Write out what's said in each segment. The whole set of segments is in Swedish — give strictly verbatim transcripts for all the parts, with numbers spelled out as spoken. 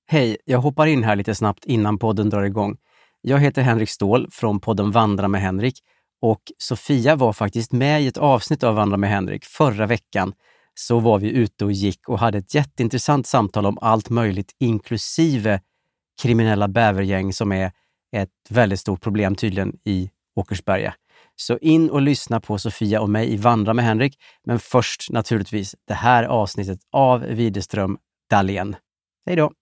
Hej, jag hoppar in här lite snabbt innan podden drar igång. Jag heter Henrik Ståhl från podden Vandra med Henrik och Sofia var faktiskt med i ett avsnitt av Vandra med Henrik förra veckan. Så var vi ute och gick och hade ett jätteintressant samtal om allt möjligt inklusive kriminella bävergäng som är ett väldigt stort problem tydligen i Åkersberga. Så in och lyssna på Sofia och mig i Vandra med Henrik, men först naturligtvis det här avsnittet av Widerström Dahlén. Hej då!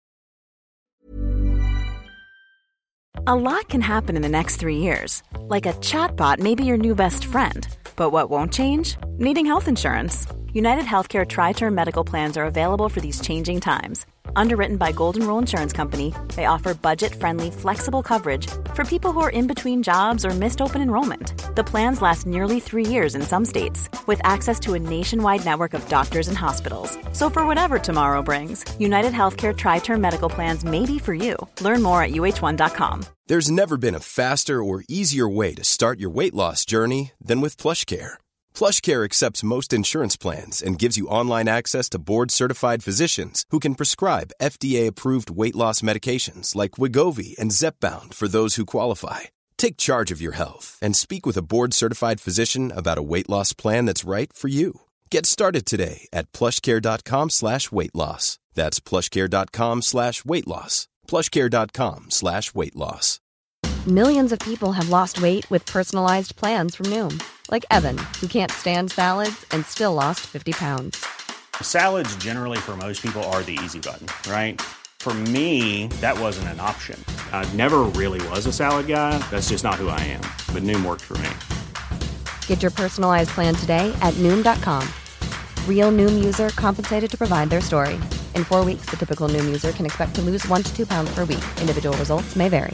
A lot can happen in the next three years. Like a chatbot may be your new best friend. But what won't change? Needing health insurance. United Healthcare Tri-Term Medical Plans are available for these changing times. Underwritten by Golden Rule Insurance Company, they offer budget-friendly, flexible coverage for people who are in between jobs or missed open enrollment. The plans last nearly three years in some states, with access to a nationwide network of doctors and hospitals. So for whatever tomorrow brings, United Healthcare Tri-Term Medical Plans may be for you. Learn more at U H one dot com. There's never been a faster or easier way to start your weight loss journey than with PlushCare. PlushCare accepts most insurance plans and gives you online access to board-certified physicians who can prescribe F D A-approved weight loss medications like Wegovy and Zepbound for those who qualify. Take charge of your health and speak with a board-certified physician about a weight loss plan that's right for you. Get started today at plushcare.com slash weight loss. That's plushcare.com slash weight loss. plushcare.com slash weight loss. Millions of people have lost weight with personalized plans from Noom. Like Evan, who can't stand salads and still lost fifty pounds. Salads generally for most people are the easy button, right? For me, that wasn't an option. I never really was a salad guy. That's just not who I am. But Noom worked for me. Get your personalized plan today at Noom dot com. Real Noom user compensated to provide their story. In four weeks, the typical Noom user can expect to lose one to two pounds per week. Individual results may vary.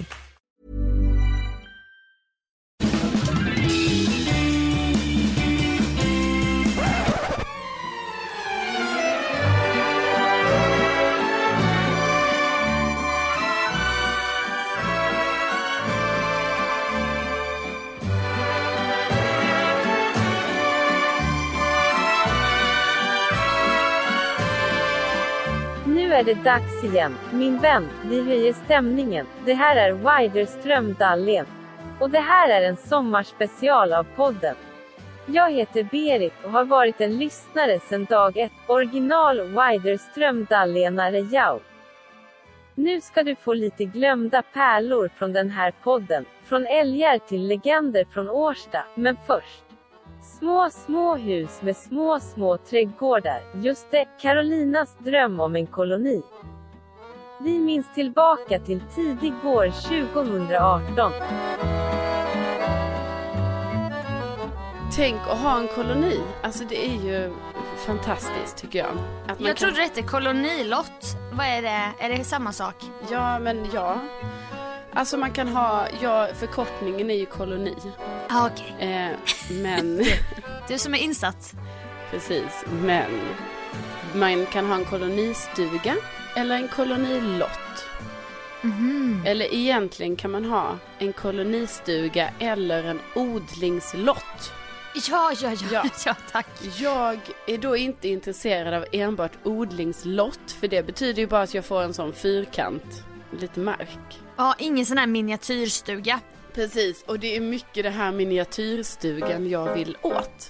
Nu är det dags igen, min vän, vi höjer stämningen. Det här är Widerström Dahlén. Och det här är en sommarspecial av podden. Jag heter Berit och har varit en lyssnare sedan dag ett. Original Widerström Dahlénare jag. Nu ska du få lite glömda pärlor från den här podden. Från älgar till legender från Årsta. Men först. Små, små hus med små, små trädgårdar. Just det, Carolinas dröm om en koloni. Vi minns tillbaka till tidig vår tjugohundraarton. Tänk att ha en koloni. Alltså det är ju fantastiskt tycker jag. Att man jag kan... trodde det hette kolonilott. Vad är det? Är det samma sak? Ja, men ja. Alltså man kan ha, ja, förkortningen är ju koloni. Ah, okej. Okay. Eh, men... du som är insatt. Precis, men man kan ha en kolonistuga eller en kolonilott. Mm-hmm. Eller egentligen kan man ha en kolonistuga eller en odlingslott. Ja, ja, ja, ja. ja, tack. Jag är då inte intresserad av enbart odlingslott, för det betyder ju bara att jag får en sån fyrkant, lite mark. Ja, ingen sån här miniatyrstuga. Precis, och det är mycket det här miniatyrstugan jag vill åt.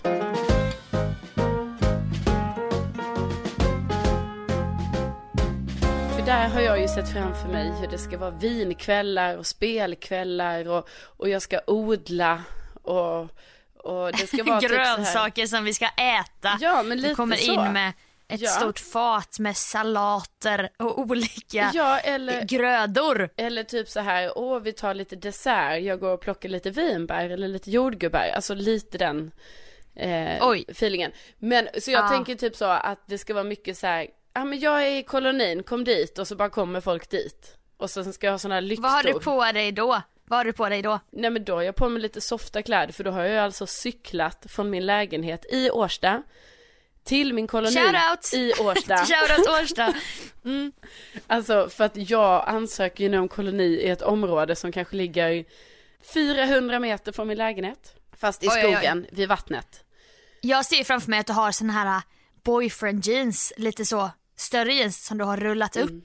För där har jag ju sett framför mig hur det ska vara vinkvällar och spelkvällar och, och jag ska odla och, och det ska vara grönsaker typ så här. Som vi ska äta. Ja, men lite du kommer så. in med ett ja. stort fat med salater och olika ja, eller, grödor. Eller typ så här, åh vi tar lite dessert, jag går och plockar lite vinbär eller lite jordgubbar, alltså lite den eh, feelingen. Men så jag ah. tänker typ så att det ska vara mycket så här, ja ah, men jag är i kolonin, kom dit, och så bara kommer folk dit. Och så ska jag ha såna här lyktor. Vad har du på dig då? Vad har du på dig då? Nej men då har jag på mig lite softa kläder, för då har jag alltså cyklat från min lägenhet i Årsta till min koloni i Årsta. Shoutout Årsta. Mm. Alltså för att jag ansöker ju nu om koloni i ett område som kanske ligger fyrahundra meter från min lägenhet. Fast i oj, skogen, oj, oj. vid vattnet. Jag ser framför mig att du har sån här boyfriend jeans, lite så större jeans som du har rullat mm. upp.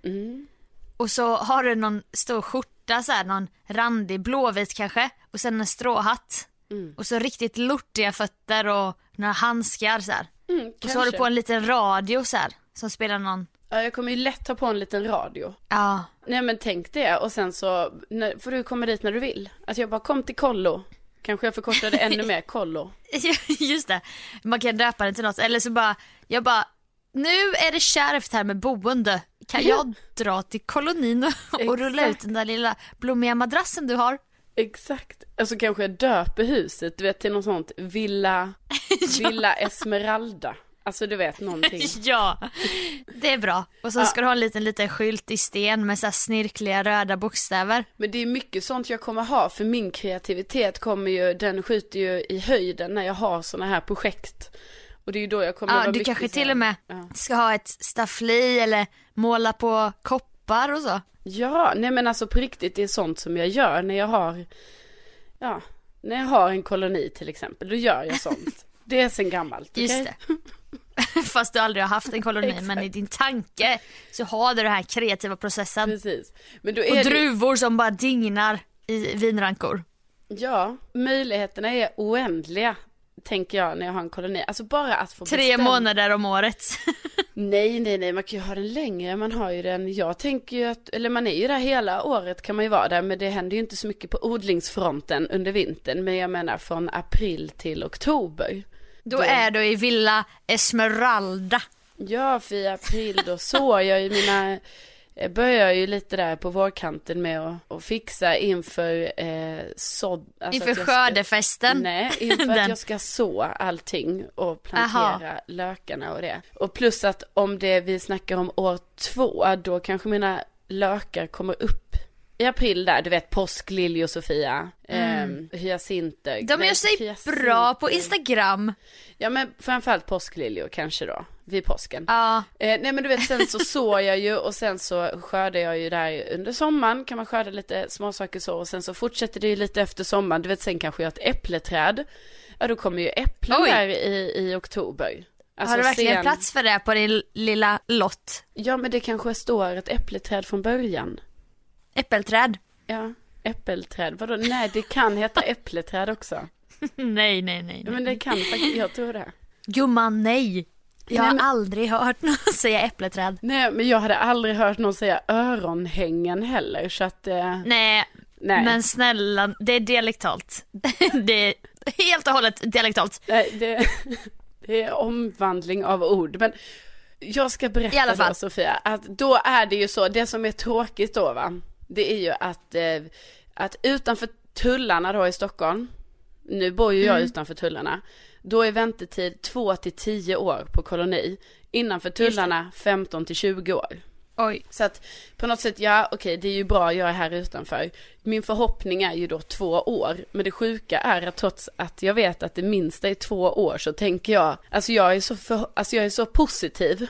Mm. Och så har du någon stor skjorta, så här, någon randig blåvit kanske. Och sen en stråhatt. Mm. Och så riktigt lortiga fötter och några handskar så här. Mm, och så har du på en liten radio så här, som spelar någon. Ja, jag kommer ju lätt ta på en liten radio. Ja. Nej, men tänk det. Och sen så när, får du komma dit när du vill. Att jag bara kom till kollo. Kanske jag förkortade ännu mer kollo. Just det. Man kan döpa den till något. Eller så bara, jag bara, nu är det kärvt här med boende. Kan jag dra till kolonin och, och rulla ut den där lilla blommiga madrassen du har? Exakt. Alltså kanske jag döper huset, du vet, till något sånt. Villa, ja. Villa Esmeralda. Alltså du vet någonting. Ja, det är bra. Och så ja. Ska du ha en liten, liten skylt i sten med så här snirkliga röda bokstäver. Men det är mycket sånt jag kommer ha. För min kreativitet kommer ju, den skjuter ju i höjden när jag har såna här projekt. Och det är ju då jag kommer ja, vara du mycket kanske till här, och med ja. Ska ha ett staffli eller måla på koppar och så. Ja, nej men alltså på riktigt, det är sånt som jag gör när jag har, ja, när jag har en koloni till exempel. Då gör jag sånt. Det är sen gammalt, okej? Just det. Fast du aldrig har haft en koloni, men i din tanke så har du den här kreativa processen. Precis. Men då är och det... druvor som bara dignar i vinrankor. Ja, möjligheterna är oändliga, tänker jag, när jag har en koloni. Alltså bara att få Tre bestämma... månader om året. Nej, nej, nej, man kan ju ha den längre. Man har ju den, jag tänker ju att, eller man är ju där hela året kan man ju vara där. Men det händer ju inte så mycket på odlingsfronten under vintern. Men jag menar från april till oktober. Då, då är du i Villa Esmeralda. Ja, för i april då så jag ju mina... Jag börjar ju lite där på vårkanten med att, att fixa inför eh, sådd. Alltså inför skördefesten? Nej, inför att jag ska så allting och plantera Aha. lökarna och det. Och plus att om det vi snackar om år två, då kanske mina lökar kommer upp i april där. Du vet, påsk, Lilj och Sofia, mm. eh, hyacinter. De gör sig hyacinter. Bra på Instagram. Ja, men framförallt påskliljor kanske då. Vid påsken. Ja. Eh, nej men du vet, sen så sår jag ju och sen så skördar jag ju där under sommaren. Kan man skörda lite småsaker så. Och sen så fortsätter det ju lite efter sommaren. Du vet, sen kanske jag har ett äppleträd. Ja, då kommer ju äpplen Oj. där i, i oktober. Alltså, har du verkligen sen... plats för det på din lilla lott? Ja, men det kanske står ett äppleträd från början. Äppelträd? Ja, äppelträd. Vadå? Nej, det kan heta äppleträd också. nej, nej, nej, nej. Ja, men det kan faktiskt, jag tror det. Gumman, nej. Jag har Nej, men... aldrig hört någon säga äppleträd. Nej, men jag hade aldrig hört någon säga öronhängen heller, så att... Eh... Nej, Nej, men snälla, det är dialektalt. Det är helt och hållet dialektalt. Nej, det, det är omvandling av ord, men jag ska berätta I alla fall. Då, Sofia, att då är det ju så, det som är tråkigt då, va? Det är ju att, eh, att utanför tullarna då i Stockholm, nu bor ju jag mm. utanför tullarna, då är väntetid två till tio år på koloni. Innanför tullarna femton till tjugo år. Oj. Så att på något sätt, ja okej, okay, det är ju bra, jag är här utanför. Min förhoppning är ju då två år. Men det sjuka är att trots att jag vet att det minsta är två år, så tänker jag, alltså jag är så, för, alltså jag är så positiv.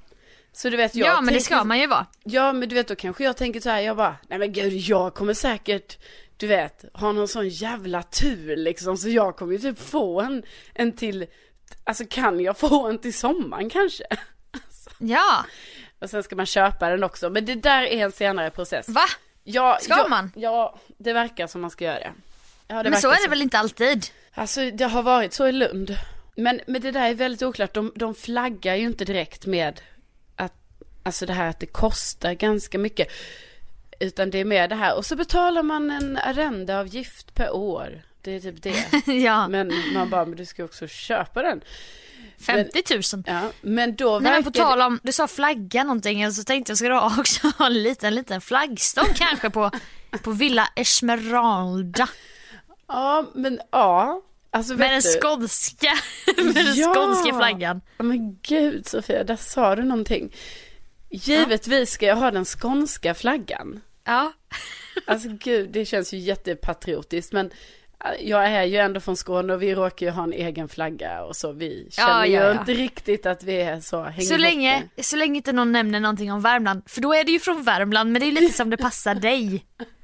Så du vet, jag ja, men tänker, det ska man ju vara. Ja, men du vet, då kanske jag tänker så här, jag bara, nej men gud, jag kommer säkert, du vet, ha någon sån jävla tur liksom, så jag kommer ju typ få en, en till, alltså kan jag få en till sommaren kanske? Alltså. Ja. Och sen ska man köpa den också, men det där är en senare process. Va? Ja, ska jag, man? Ja, det verkar som man ska göra det. Ja, det men så är det så. väl inte alltid? Alltså, det har varit så i Lund. Men, men det där är väldigt oklart, de, de flaggar ju inte direkt med att, alltså det här att det kostar ganska mycket. Utan det är mer det här. Och så betalar man en arrendeavgift per år. Det är typ det. Ja. Men man bara, men du ska också köpa den. femtio tusen. Men, ja, men då verkar... Nej, men på tal om, du sa flagga någonting, så tänkte jag, ska du också ha en liten, liten flaggstång kanske på, på Villa Esmeralda. Ja, men ja. Alltså, med den skånska, med den ja. skånska flaggan. Men gud Sofia, där sa du någonting. Givetvis ska jag ha den skånska flaggan. Ja. Alltså gud, det känns ju jättepatriotiskt, men jag är ju ändå från Skåne och vi råkar ju ha en egen flagga och så, vi känner ja, ja, ja. ju inte riktigt att vi är så hänger så länge, så länge inte någon nämner någonting om Värmland, för då är det ju från Värmland, men det är lite som det passar dig.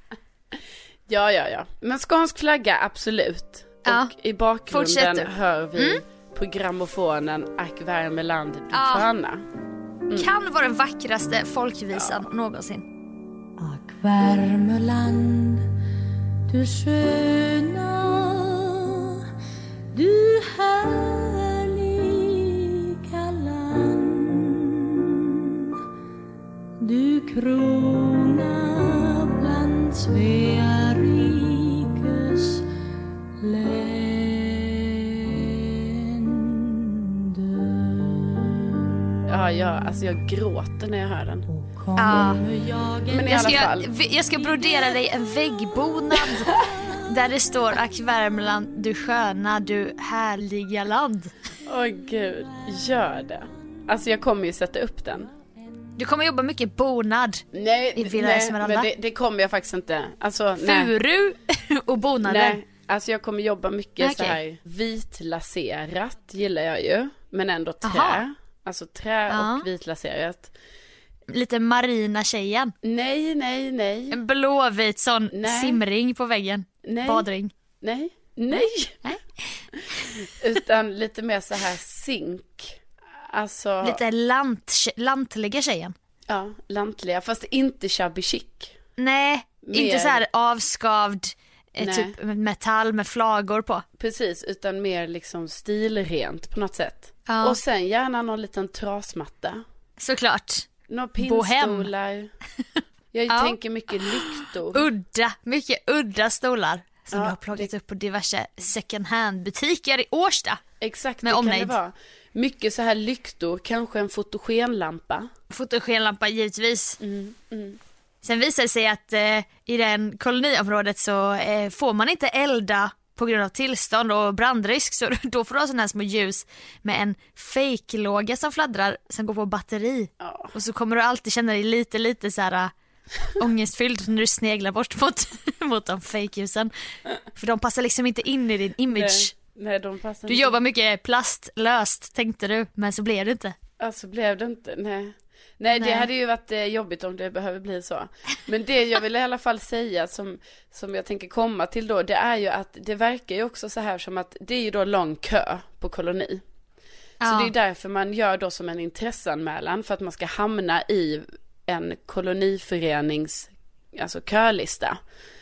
Ja, ja, ja. Men skånsk flagga, absolut. Ja. Och i bakgrunden hör vi mm. på grammofonen Ack Värmeland, du ja. sköna. Mm. Kan vara den vackraste folkvisan ja. någonsin. Ack Värmeland, du sköna, du härliga land, du krona bland Svea rikes länder. Ja, ja, alltså jag gråter när jag hör den. Ja. Men i jag, ska, alla fall. jag ska brodera dig en väggbonad där det står Ack Värmeland, du sköna, du härliga land. Åh gud, gör det. Alltså jag kommer ju sätta upp den. Du kommer jobba mycket bonad. Nej, i Villa nej Esmeralda. men det, det kommer jag faktiskt inte. Alltså, Furu nej. och bonader. Nej, alltså jag kommer jobba mycket okay. så här vitlaserat gillar jag ju. Men ändå trä. Aha. Alltså trä ja. och vitlaserat. Lite marina tjejen. Nej, nej, nej. En blåvit sån nej. simring på väggen. Nej. Badring. Nej, nej. nej. Utan lite mer så här zink. Alltså... Lite lant, lantliga tjejen. Ja, lantliga. Fast inte shabby chic. Nej, mer... inte så här avskavd nej. typ metall med flagor på. Precis, utan mer liksom stilrent på något sätt. Ja. Och sen gärna någon liten trasmatta. Såklart. Några pinnstolar. Jag ja. tänker mycket lyktor. Udda, mycket udda stolar. Som ja, du har plockat det... upp på diverse second hand butiker i Årsta. Exakt, med det omnejd. Kan det vara. Mycket så här lyktor, kanske en fotogenlampa. Fotogenlampa givetvis. Mm, mm. Sen visar det sig att eh, i den koloniområdet så eh, får man inte elda på grund av tillstånd och brandrisk. Så då får du ha sådana här små ljus med en fake-låga som fladdrar som går på batteri. Oh. Och så kommer du alltid känna dig lite, lite så här ångestfylld när du sneglar bort mot, mot de fake-ljusen. För de passar liksom inte in i din image. Nej, nej, de passar du inte. jobbar mycket plastlöst tänkte du, men så blev det inte. Alltså blev det inte, nej. Nej, det nej. hade ju varit eh, jobbigt om det behöver bli så. Men det jag vill i alla fall säga som, som jag tänker komma till då, det är ju att det verkar ju också så här som att det är ju då lång kö på koloni. Ja. Så det är därför man gör då som en intresseanmälan för att man ska hamna i en koloniförenings alltså kölista.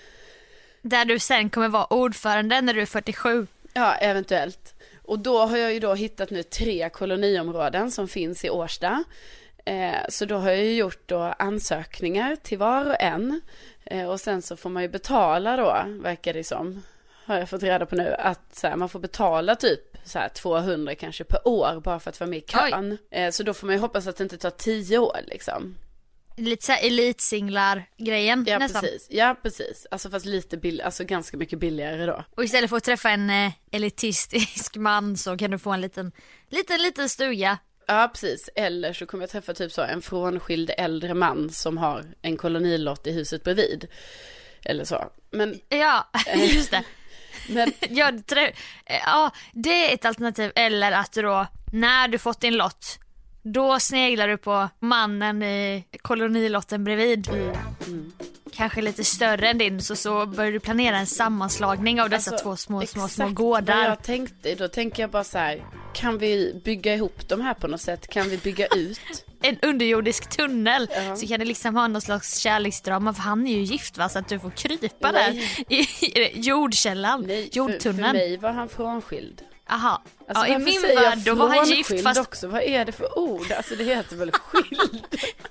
Där du sen kommer vara ordförande när du är fyrtiosju. Ja, eventuellt. Och då har jag ju då hittat nu tre koloniområden som finns i Årsta. Eh, så då har jag ju gjort då ansökningar till var och en. Eh, och sen så får man ju betala då, verkar det som. Har jag fått reda på nu. Att så här, man får betala typ så här, tvåhundra kanske per år bara för att vara med i kön. Eh, så då får man ju hoppas att det inte tar tio år liksom. Lite så här elitsinglar-grejen ja, nästan. Precis. Ja, precis. Alltså fast lite bill- alltså ganska mycket billigare då. Och istället för att träffa en eh, elitistisk man så kan du få en liten, liten, liten stuga. Ja, precis. Eller så kommer jag träffa typ så en frånskild äldre man som har en kolonilott i huset bredvid. Eller så. Men... Ja, just det. Men... ja, trä- ja, det är ett alternativ. Eller att du då, när du fått din lott, då sneglar du på mannen i kolonilotten bredvid. Mm. Mm. Kanske lite större än din, så, så börjar du planera en sammanslagning av dessa alltså, två små, små, små gårdar. Vad jag tänkte, då tänker jag bara så här, kan vi bygga ihop de här på något sätt? Kan vi bygga ut? En underjordisk tunnel, uh-huh. så kan det liksom ha någon slags kärleksdrama, för han är ju gift va, så att du får krypa Nej. där i, i jordkällan, Nej, jordtunneln. För, för mig var han frånskild. Aha. Alltså, ja, i min värld då var han gift fast... också. Vad är det för ord? Alltså det heter väl skild?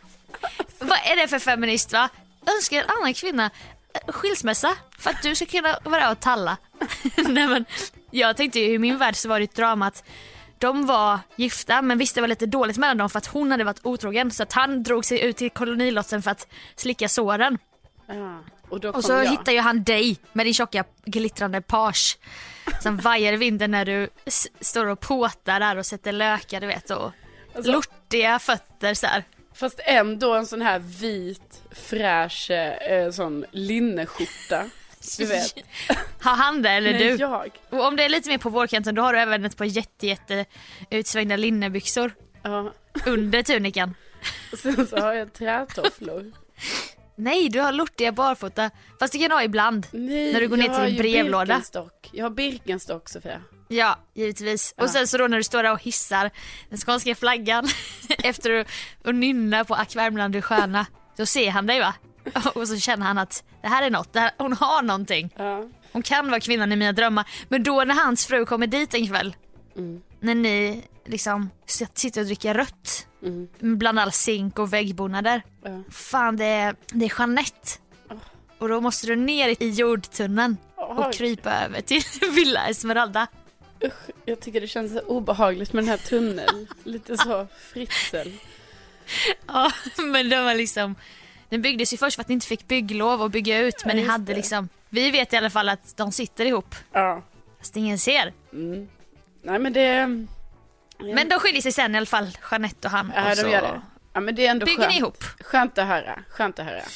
Vad är det för feminist va? Önskar en annan kvinna skilsmässa för att du ska kunna vara och talla. Nej, men jag tänkte ju i min värld så var det ett drama att de var gifta, men visst det var lite dåligt mellan dem för att hon hade varit otrogen, så att han drog sig ut till kolonilotten för att slicka såren. Ja, och, då kom och så jag. hittar ju han dig med din tjocka glittrande page som vajar i vinden när du s- står och påtar där och sätter lökar, du vet, och alltså, lortiga fötter så här. Fast ändå en sån här vit, fräsch eh, sån linneskjorta. Du vet. Har han det eller Nej, du? jag. Och om det är lite mer på vårkanten, då har du även ett par jätte, jätte utsvängda linnebyxor. Ja. Under tunikan. Och sen så har jag trätofflor. Nej, du har lortiga barfota. Fast det kan du ha ibland. Nej, när du går ner till din brevlåda. Birkenstock. Jag har Birkenstock, Sofia. Ja, givetvis. Ja. Och sen så då när du står där och hissar den skånska flaggan efter att nynna på Ack Värmland du sköna, då ser han dig va? Och så känner han att det här är något, det här, hon har någonting. Ja. Hon kan vara kvinnan i mina drömmar. Men då när hans fru kommer dit en kväll, mm. när ni liksom sitter och dricker rött mm. bland all zink och väggbonader. Ja. Fan, det är, det är Jeanette. Oh. Och då måste du ner i jordtunneln oh. och krypa över till Villa Esmeralda. Usch, jag tycker det känns så obehagligt med den här tunneln. Lite så fritsel. Ja, men det var liksom... Den byggdes ju först för att ni inte fick bygglov och bygga ut. Men ja, ni hade det. liksom... Vi vet i alla fall att de sitter ihop. Ja. Fast ingen ser. Mm. Nej, men det... Ja. Men de skiljer sig sen i alla fall, Jeanette och han. Ja, och så de gör det. Ja, men det är ändå bygger skönt. Ni ihop. Skönt att höra. Skönt att höra.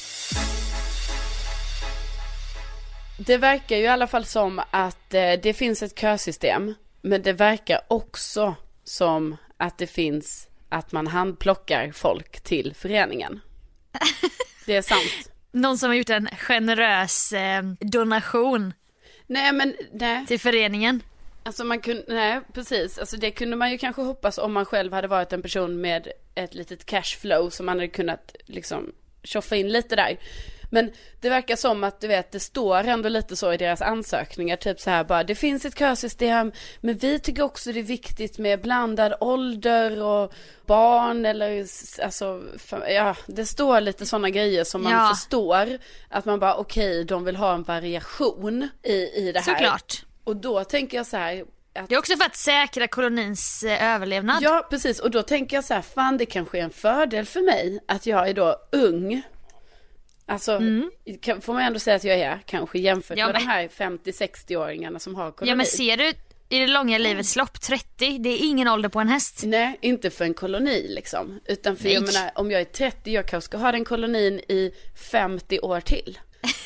Det verkar ju i alla fall som att eh, det finns ett kösystem. Men det verkar också som att det finns att man handplockar folk till föreningen. Det är sant. Någon som har gjort en generös eh, donation. Nej, men nej. Till föreningen. Alltså man kunde, nej precis, alltså det kunde man ju kanske hoppas om man själv hade varit en person med ett litet cashflow som man hade kunnat liksom tjoffa in lite där. Men det verkar som att du vet, det står ändå lite så i deras ansökningar, typ så här bara, det finns ett kösystem, men vi tycker också det är viktigt med blandad ålder och barn eller alltså, ja, det står lite sådana grejer som man ja. förstår att man bara okej, okay, de vill ha en variation i, i det här. Såklart. Och då tänker jag så här att... Det är också för att säkra kolonins eh, överlevnad. Ja, precis. Och då tänker jag så här, fan det kanske är en fördel för mig att jag är då ung. Alltså, mm. kan, får man ändå säga att jag är kanske jämfört ja, med men... de här femtio-sextio-åringarna som har koloni. Ja, men ser du i det långa livets lopp, trettio, det är ingen ålder på en häst. Nej, inte för en koloni liksom. Utan för Nej. jag menar, om jag är trettio, jag kanske ska ha den kolonin i femtio år till.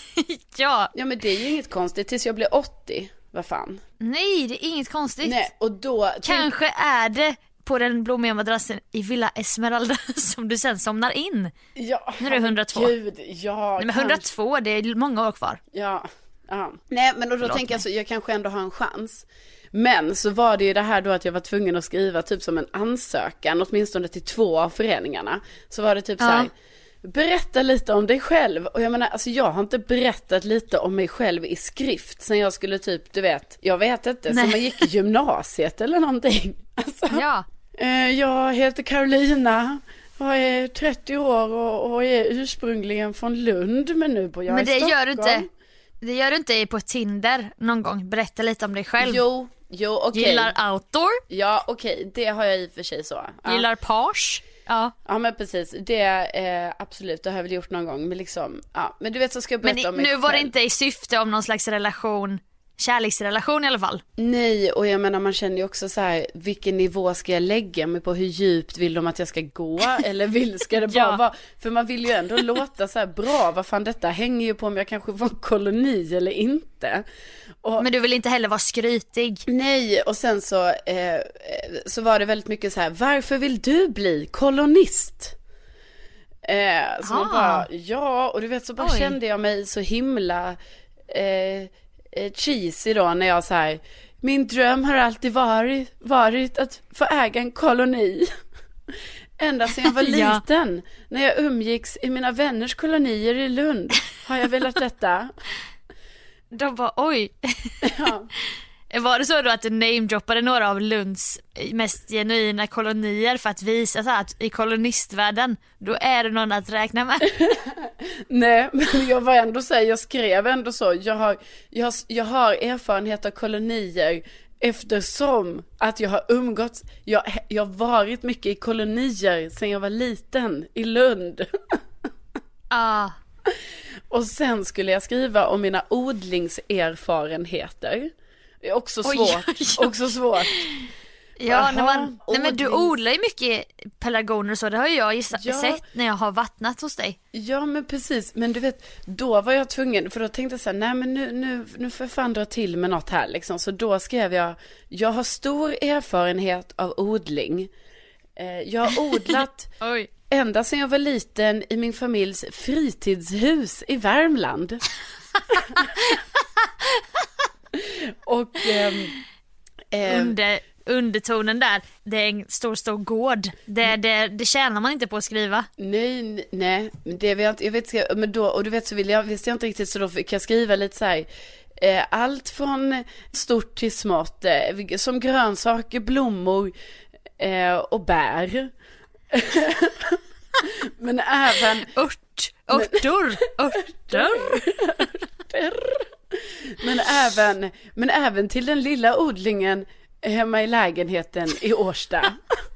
ja. Ja, men det är ju inget konstigt tills jag blir åttio. Vad fan? Nej, det är inget konstigt. Nej, och då... Kanske är det på den blommiga madrassen i Villa Esmeralda som du sen somnar in. Ja. När du är hundratvå. Gud, ja. Nej, men hundratvå, det är många år kvar. Ja, ja. Nej, men då, då tänker jag så, jag kanske ändå har en chans. Men så var det ju det här då att jag var tvungen att skriva typ som en ansökan, åtminstone till två av föreningarna. Så var det typ ja. så här... Berätta lite om dig själv. Och jag menar, alltså jag har inte berättat lite om mig själv i skrift sen jag skulle typ, du vet, jag vet inte, sen man gick i gymnasiet eller någonting. Alltså, ja. eh, jag heter Carolina, jag är trettio år och, och är ursprungligen från Lund, men nu bor jag men i det Stockholm. Gör du inte, det gör du inte på Tinder någon gång, berätta lite om dig själv. Jo, jo okej. Okay. Gillar outdoor? Ja, okej, okay. Det har jag i och för sig så. Ja. Gillar page? Ja. Ja, men precis, det är eh, absolut, det har jag väl gjort någon gång, men liksom, ja, men du vet så ska jag berätta men i, om mig nu själv. Var det inte i syfte om någon slags relation, kärleksrelation i alla fall? Nej, och jag menar man känner ju också så här, vilken nivå ska jag lägga mig på, hur djupt vill de att jag ska gå, eller vill, ska det bara ja. vara, för man vill ju ändå låta så här bra, vad fan detta hänger ju på om jag kanske får en koloni eller inte. Och, men du vill inte heller vara skrytig. Nej, och sen så, eh, så var det väldigt mycket så här, varför vill du bli kolonist? Eh, så man bara, ja, och du vet så bara Oj. kände jag mig så himla eh, cheesy då när jag så här, min dröm har alltid varit, varit att få äga en koloni. Ända sedan jag var liten, ja. när jag umgicks i mina vänners kolonier i Lund, har jag velat detta. De bara, oj. Ja. Var det så då att du namedroppade några av Lunds mest genuina kolonier för att visa så att i kolonistvärlden då är det någon att räkna med? Nej, men jag var ändå så här, jag skrev ändå så, jag har, jag har, jag har erfarenhet av kolonier eftersom att jag har umgått, jag, jag har varit mycket i kolonier sedan jag var liten i Lund. Ah. Och sen skulle jag skriva om mina odlingserfarenheter. Det är också svårt. Oj, oj, oj. Också svårt. Ja, när man, nej, men du odlar ju mycket pelargoner och så. Det har jag gissat, ja. sett när jag har vattnat hos dig. Ja, men precis. Men du vet, då var jag tvungen. För då tänkte jag så här, nej men nu, nu, nu får jag fan dra till med något här liksom. Så då skrev jag, jag har stor erfarenhet av odling. Eh, jag har odlat Oj. ända sedan jag var liten i min familjs fritidshus i Värmland. Och... Eh, eh, under, undertonen där, det är en stor, stor gård. Det, det, det tjänar man inte på att skriva. Nej, nej, det vet jag, jag vet, men då, och du vet så vill jag, visste jag inte riktigt, så då fick jag skriva lite så här, eh, allt från stort till smått, eh, som grönsaker, blommor eh, och bär. Men även ört, örtor, örtor. Men även, men även till den lilla odlingen hemma i lägenheten i Årsta.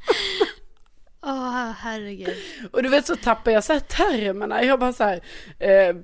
Åh, oh, herregud. Och du vet, så tappar jag så här termerna. Jag bara så här, eh,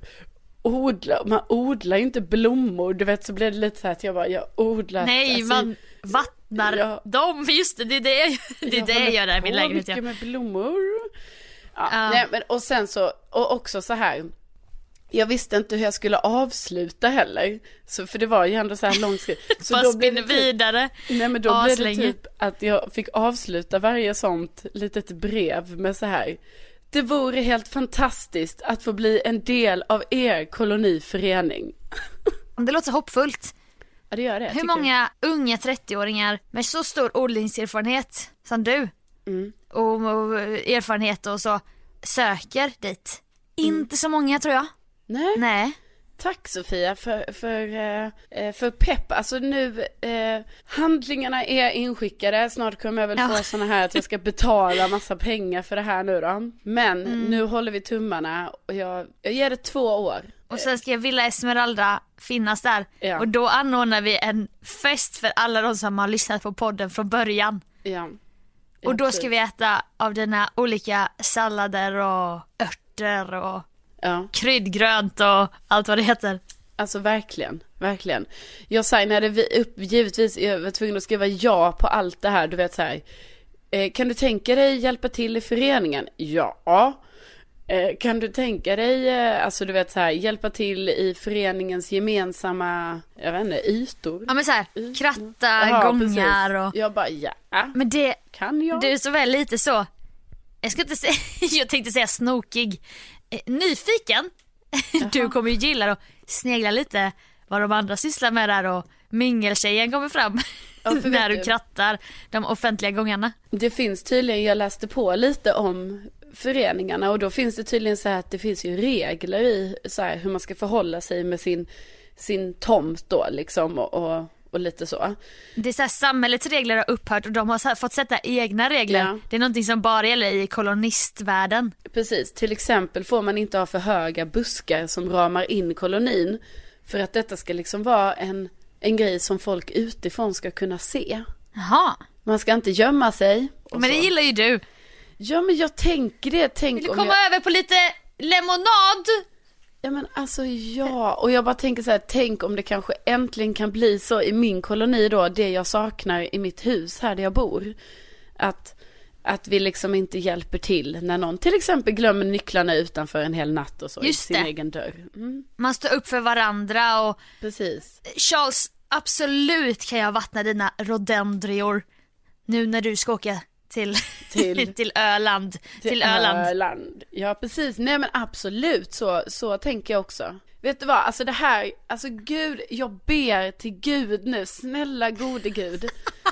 odla, man odlar ju inte blommor. Du vet, så blir det lite så här att jag bara, jag odlar. Nej, alltså, man vattnar jag, dem. Just det, det är det jag, det är det jag gör där i min lägenhet. Mycket med blommor. Ja, uh. nej, men, och sen så, och också så här, jag visste inte hur jag skulle avsluta heller. Så, för det var ju ändå så här långt skrivet. Så bara då spinner blev det typ, vidare. Nej, men då blev det typ att jag fick avsluta varje sånt litet brev med så här: det vore helt fantastiskt att få bli en del av er koloniförening. Det låter hoppfullt. Ja, det gör det. Hur många jag. unga trettioåringar med så stor odlingserfarenhet som du mm. och, och erfarenhet och så söker dit? Mm. Inte så många, tror jag. Nej. Nej. Tack Sofia för, för, eh, för pepp. Alltså nu, eh, handlingarna är inskickade. Snart kommer jag väl ja. få såna här att jag ska betala massa pengar för det här nu då. Men mm. nu håller vi tummarna och jag, jag ger det två år. Och sen ska Villa Esmeralda finnas där. Ja. Och då anordnar vi en fest för alla de som har lyssnat på podden från början. Ja. Och då ska vi äta av dina olika sallader och örter och ja. kryddgrönt och allt vad det heter. Alltså verkligen, verkligen. Jag signade upp, givetvis, jag var tvungen att skriva ja på allt det här. Du vet så här, eh, kan du tänka dig hjälpa till i föreningen? Ja. Eh, kan du tänka dig, eh, alltså du vet så här, hjälpa till i föreningens gemensamma, jag vet inte, ytor? Ja, men så här, kratta, Jaha, gångar och... Jag bara, ja. Men det, kan jag? Du är så väl lite så, jag ska inte säga, jag tänkte säga snokig, eh, nyfiken. Du kommer ju gilla att snegla lite vad de andra sysslar med där, och mingeltjejen kommer fram ja, när du krattar de offentliga gångarna. Det finns tydligen, jag läste på lite om föreningarna, och då finns det tydligen så här att det finns ju regler i så här, hur man ska förhålla sig med sin, sin tomt då liksom, och, och, och lite så. Det är så här, samhällets regler har upphört och de har fått sätta egna regler. Ja. Det är någonting som bara gäller i kolonistvärlden. Precis, till exempel får man inte ha för höga buskar som ramar in kolonin, för att detta ska liksom vara en, en grej som folk utifrån ska kunna se. Jaha. Man ska inte gömma sig. Men det gillar ju du. Ja, men jag tänker det. Tänk Vill du om komma jag... över på lite lemonad? Ja, men alltså ja. Och jag bara tänker så här, tänk om det kanske äntligen kan bli så i min koloni då, det jag saknar i mitt hus här där jag bor. Att, att vi liksom inte hjälper till när någon till exempel glömmer nycklarna utanför en hel natt och så. Just i sin det. egen dörr. Mm. Man står upp för varandra och... Precis. Charles, absolut kan jag vattna dina rhododendrior nu när du ska åka till, till, till Öland. Till, till Öland. Öland. Ja, precis. Nej, men absolut. Så, så tänker jag också. Vet du vad? Alltså det här, alltså Gud, jag ber till Gud nu. Snälla gode Gud.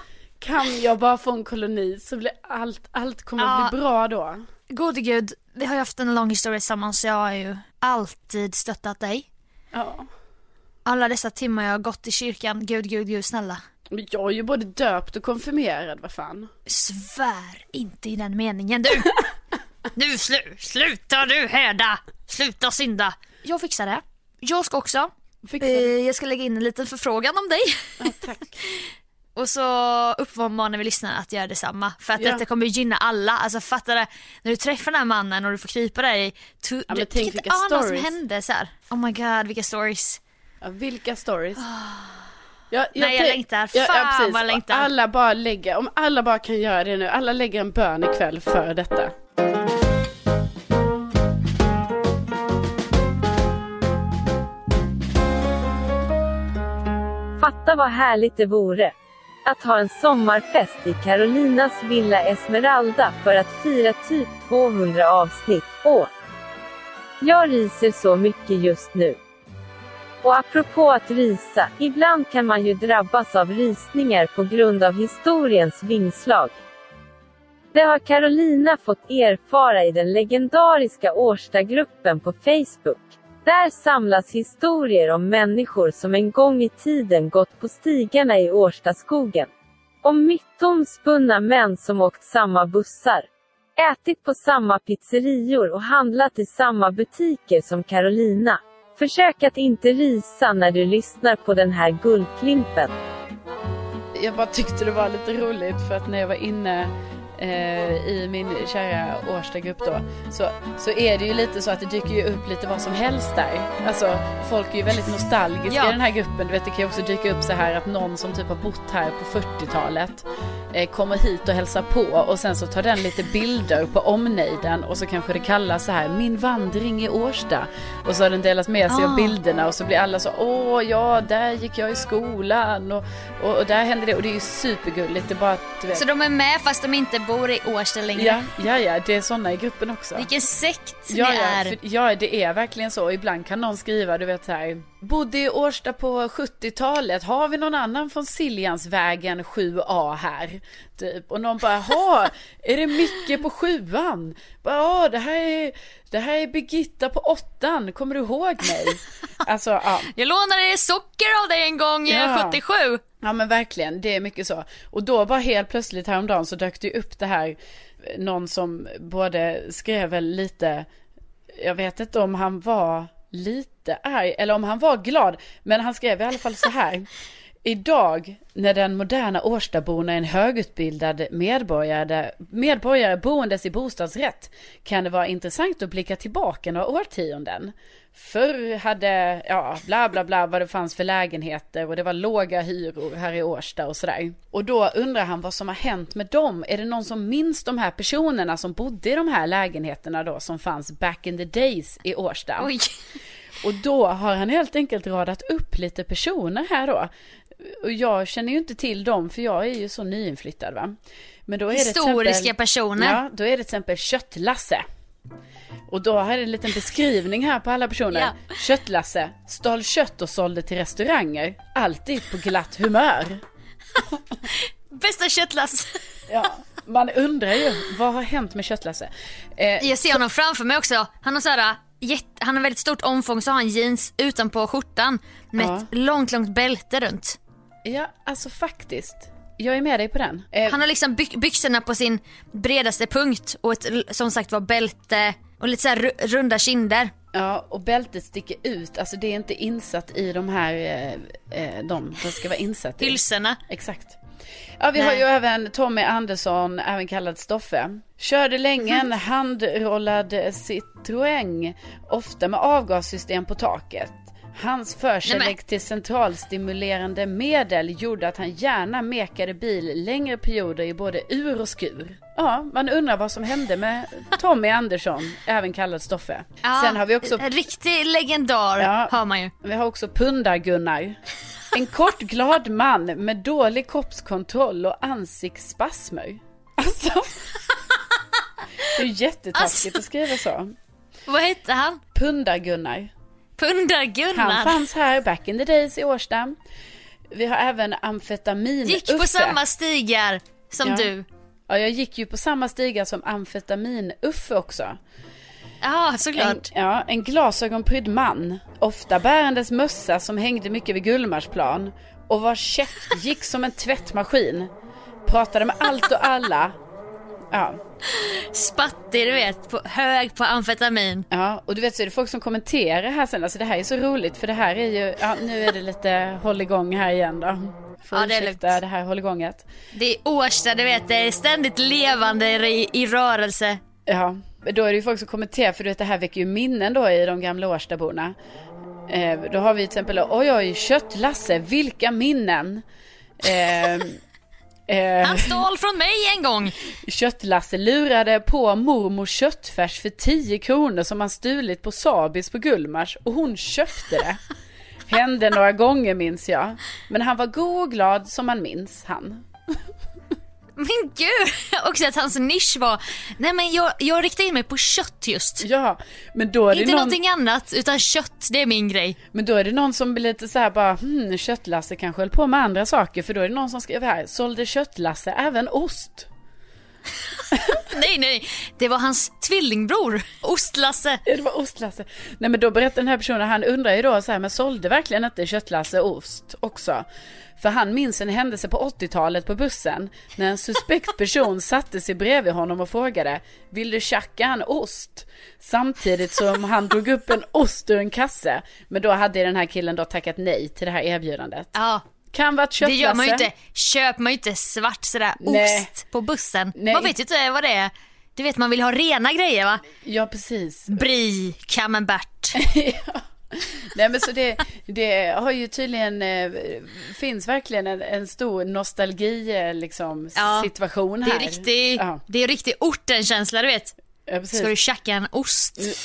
Kan jag bara få en koloni så blir allt, allt kommer ja. att bli bra då. Gode Gud, vi har ju haft en lång historia tillsammans. Jag har ju alltid stöttat dig. Ja. Alla dessa timmar jag har gått i kyrkan. Gud, Gud, Gud, snälla. Men jag är ju både döpt och konfirmerad, vad fan. Svär inte i den meningen, du. Nu slu- sluta du häda. Sluta synda. Jag fixar det. Jag ska också. Eh, jag ska lägga in en liten förfrågan om dig. Ja, tack. Och så uppmanar vi lyssnarna att göra detsamma. För att ja. detta kommer gynna alla. Alltså fattar det, när du träffar den här mannen och du får krypa där i tu- ja, du tänk inte vilka ana stories vad som hände så här. Oh my god, vilka stories. Ja, vilka stories. Jag, jag Nej, jag tänk, längtar. Fan ja, ja, vad längtar. Alla bara lägger, om alla bara kan göra det nu. Alla lägger en bön ikväll för detta. Fatta vad härligt det vore att ha en sommarfest i Carolinas Villa Esmeralda för att fira typ tvåhundra avsnitt. Åh, jag ryser så mycket just nu. Och apropå att risa, ibland kan man ju drabbas av risningar på grund av historiens vingslag. Det har Carolina fått erfara i den legendariska Årstagruppen på Facebook. Där samlas historier om människor som en gång i tiden gått på stigarna i Årstaskogen. Om mytomspunna män som åkt samma bussar, ätit på samma pizzerior och handlat i samma butiker som Carolina. Försök att inte risa när du lyssnar på den här guldklimpen. Jag bara tyckte det var lite roligt för att när jag var inne eh, i min kära Årstagrupp då, så, så är det ju lite så att det dyker ju upp lite vad som helst där. Alltså folk är ju väldigt nostalgiska ja. i den här gruppen. Du vet, det kan ju också dyka upp så här att någon som typ har bott här på fyrtiotalet eh, kommer hit och hälsar på, och sen så tar den lite bilder på omnejden, och så kanske det kallas så här min vandring i Årsta, och så har den delas med sig ah. av bilderna, och så blir alla så åh ja, där gick jag i skolan och, och, och där hände det, och det är ju supergulligt. Det är bara att, du vet. Så de är med fast de inte bor i Årsta längre? Ja, ja, ja, det är sådana i gruppen också. Vilken sekt ja, ni ja, är. För, ja, det är verkligen så. Ibland kan någon skriva, du vet så här, bodde i Årsta på sjuttiotalet, har vi någon annan från Siljansvägen sju A här? Typ. Och någon bara, ha, är det mycket på sjuan? Ja, det här är det här är Birgitta på åttan, kommer du ihåg mig? Alltså, ja. Jag lånade socker av dig en gång ja. sjuttiosju. Ja, men verkligen, det är mycket så. Och då bara helt plötsligt häromdagen så dök det upp det här, någon som både skrev väl lite, jag vet inte om han var lite arg eller om han var glad, men han skrev i alla fall så här: idag när den moderna Årstaborna är en högutbildad medborgare, medborgare boendes i bostadsrätt, kan det vara intressant att blicka tillbaka några årtionden. Förr hade, ja, bla bla bla vad det fanns för lägenheter, och det var låga hyror här i Årsta och sådär. Och då undrar han vad som har hänt med dem. Är det någon som minns de här personerna som bodde i de här lägenheterna då, som fanns back in the days i Årsta? Oj. Och då har han helt enkelt radat upp lite personer här då. Och jag känner ju inte till dem, för jag är ju så nyinflyttad, va. Men då är det historiska exempel, personer. Ja, då är det till exempel Köttlasse. Och då har det en liten beskrivning här på alla personer. Ja. Köttlasse stal kött och sålde till restauranger, alltid på glatt humör. Bästa Köttlasse. Ja, man undrar ju, vad har hänt med Köttlasse? Eh, jag ser honom framför mig också. Han har så här, jätte, han har väldigt stort omfång, så har han jeans utanpå skjortan med ja. ett långt, långt bälte runt. Ja, alltså faktiskt. Jag är med dig på den. Eh, han har liksom by- byxorna på sin bredaste punkt och ett, som sagt var, bälte och lite så här ru- runda kinder. Ja, och bältet sticker ut. Alltså det är inte insatt i de här eh, de som ska vara insatt i. Hylsorna. Exakt. Ja, vi Nej. har ju även Tommy Andersson, även kallad Stoffe. Körde länge en handrollad Citroën, ofta med avgassystem på taket. Hans förkärlek till centralstimulerande medel gjorde att han gärna mekade bil längre perioder i både ur och skur. Ja, man undrar vad som hände med Tommy Andersson, även kallad Stoffe. Ja, sen har vi också en riktig legendar, ja, har man ju. Vi har också Pundar-Gunnar. En kort glad man med dålig kroppskontroll och ansiktsspasmer. Alltså, det är jättetaskigt alltså, att skriva så. Vad heter han? Pundar-Gunnar. Pundar-Gunnar. Han fanns här back in the days i Årsta. Vi har även amfetamin. Gick på Uffe. samma stigar som ja. du. Ja, jag gick ju på samma stigar som amfetamin Uffe också. Ja, såklart. En, ja, en glasögonprydd man, ofta bärandes mössa som hängde mycket vid Gullmarsplan, och var käft gick som en tvättmaskin. Pratade med allt och alla. Ja. Spattig, du vet, på, hög på amfetamin. Ja, och du vet så är det folk som kommenterar här sen. Alltså det här är så roligt, för det här är ju, ja, nu är det lite hålligång här igen då. Får ja, det är lugnt. Det här hålligånget. Det är Årsta, du vet, det är ständigt levande i, i rörelse. Ja, då är det ju folk som kommenterar, för du vet, det här väcker ju minnen då i de gamla Årstaborna. Eh, då har vi till exempel, oj oj, Köttlasse, vilka minnen. Eh, Eh, Han stal från mig en gång. Köttlasse lurade på mormors köttfärs för tio kronor som han stulit på Sabis på Gullmars, och hon köpte det. Hände några gånger, minns jag. Men han var god och glad som man minns han. Men gud, också att hans nisch var, nej men jag, jag riktar in mig på kött just. Ja, men då är det inte någon... någonting annat, utan kött, det är min grej. Men då är det någon som blir lite så här bara, hmm, Köttlasse kanske höll på med andra saker. För då är det någon som skriver här, sålde Köttlasse även ost? nej, nej, det var hans tvillingbror, Ostlasse. Ja, det var Ostlasse. Nej, men då berättar den här personen, han undrar ju då så här, men sålde verkligen inte Köttlasse ost också? För han minns en händelse på åttiotalet på bussen när en suspekt person satte sig bredvid honom och frågade, vill du tjacka en ost? Samtidigt som han drog upp en ost ur en kasse. Men då hade den här killen då tackat nej till det här erbjudandet. Ja. Kan vara Köttlasse. Det gör man ju inte. Köper man ju inte svart sådär Nej. ost på bussen. Nej. Man vet ju inte vad det är. Du vet, man vill ha rena grejer, va? Ja, precis. Brie, camembert. Ja. Nej, men så det, det har ju tydligen eh, finns verkligen en, en stor nostalgi liksom, ja, situation här. Det är riktigt, ja. Det är riktigt ortenkänsla, du vet. Ja, ska du tjacka en ost? Mm.